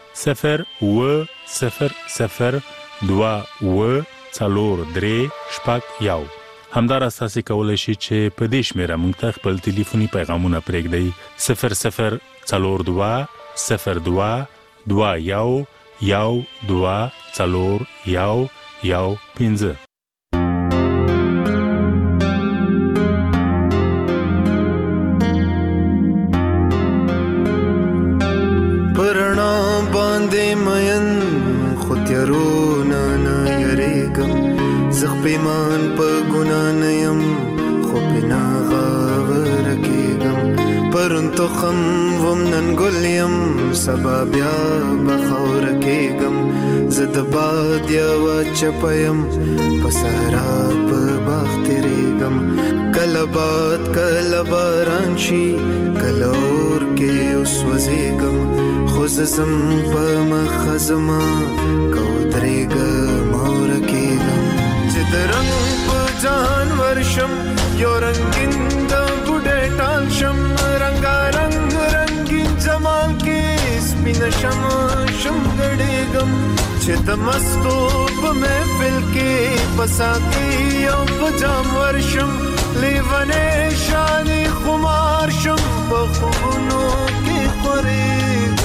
0 همدار اساسي کولای شي چې په دې شمیره مونږ ته خپل ټلیفوني پیغامونه پرېږدئ 00212 پرنا باندې مین خوتیرونه نه یریګم زخ پیمان په ګنا نه يم خو بنا غاور کېږم پرون تخم ومنن ګل یم سبا بیا بخور کېږم زه د باد یوه چپه یم په صحرا په باغ تېرېږم کله باد کله باران شي کله اور کې وسوځېږم خو زه ځم په مخه زما که ودرېږم ورکېږم چې د رنګ په جهان ورشم یو رنګین د بوډۍ ټال شم رنګارنګ رنګین جمال کې سپینه شم ګډېږم چې د مستو په محفل کې په ساقي او په جام ورشم لیونی شانې خمار شم په خوبونو کې خورېږم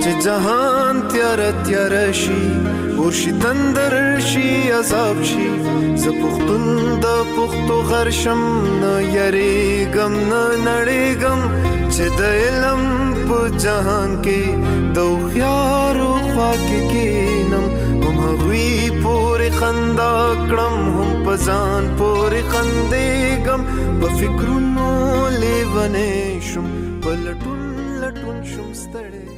چې جهان تیار تیار شي ورشي تندر شي عذاب شي زه پښتون د پښتو غرشم نه یریږم نه نړیږم چې د علم په جهان کې د هوښیارو خوا کې کینم هم هغوی پورې خندا کړم هم په ځان پورې خندېږم په فکرونو لیونی شم په لټون لټون شم ستړی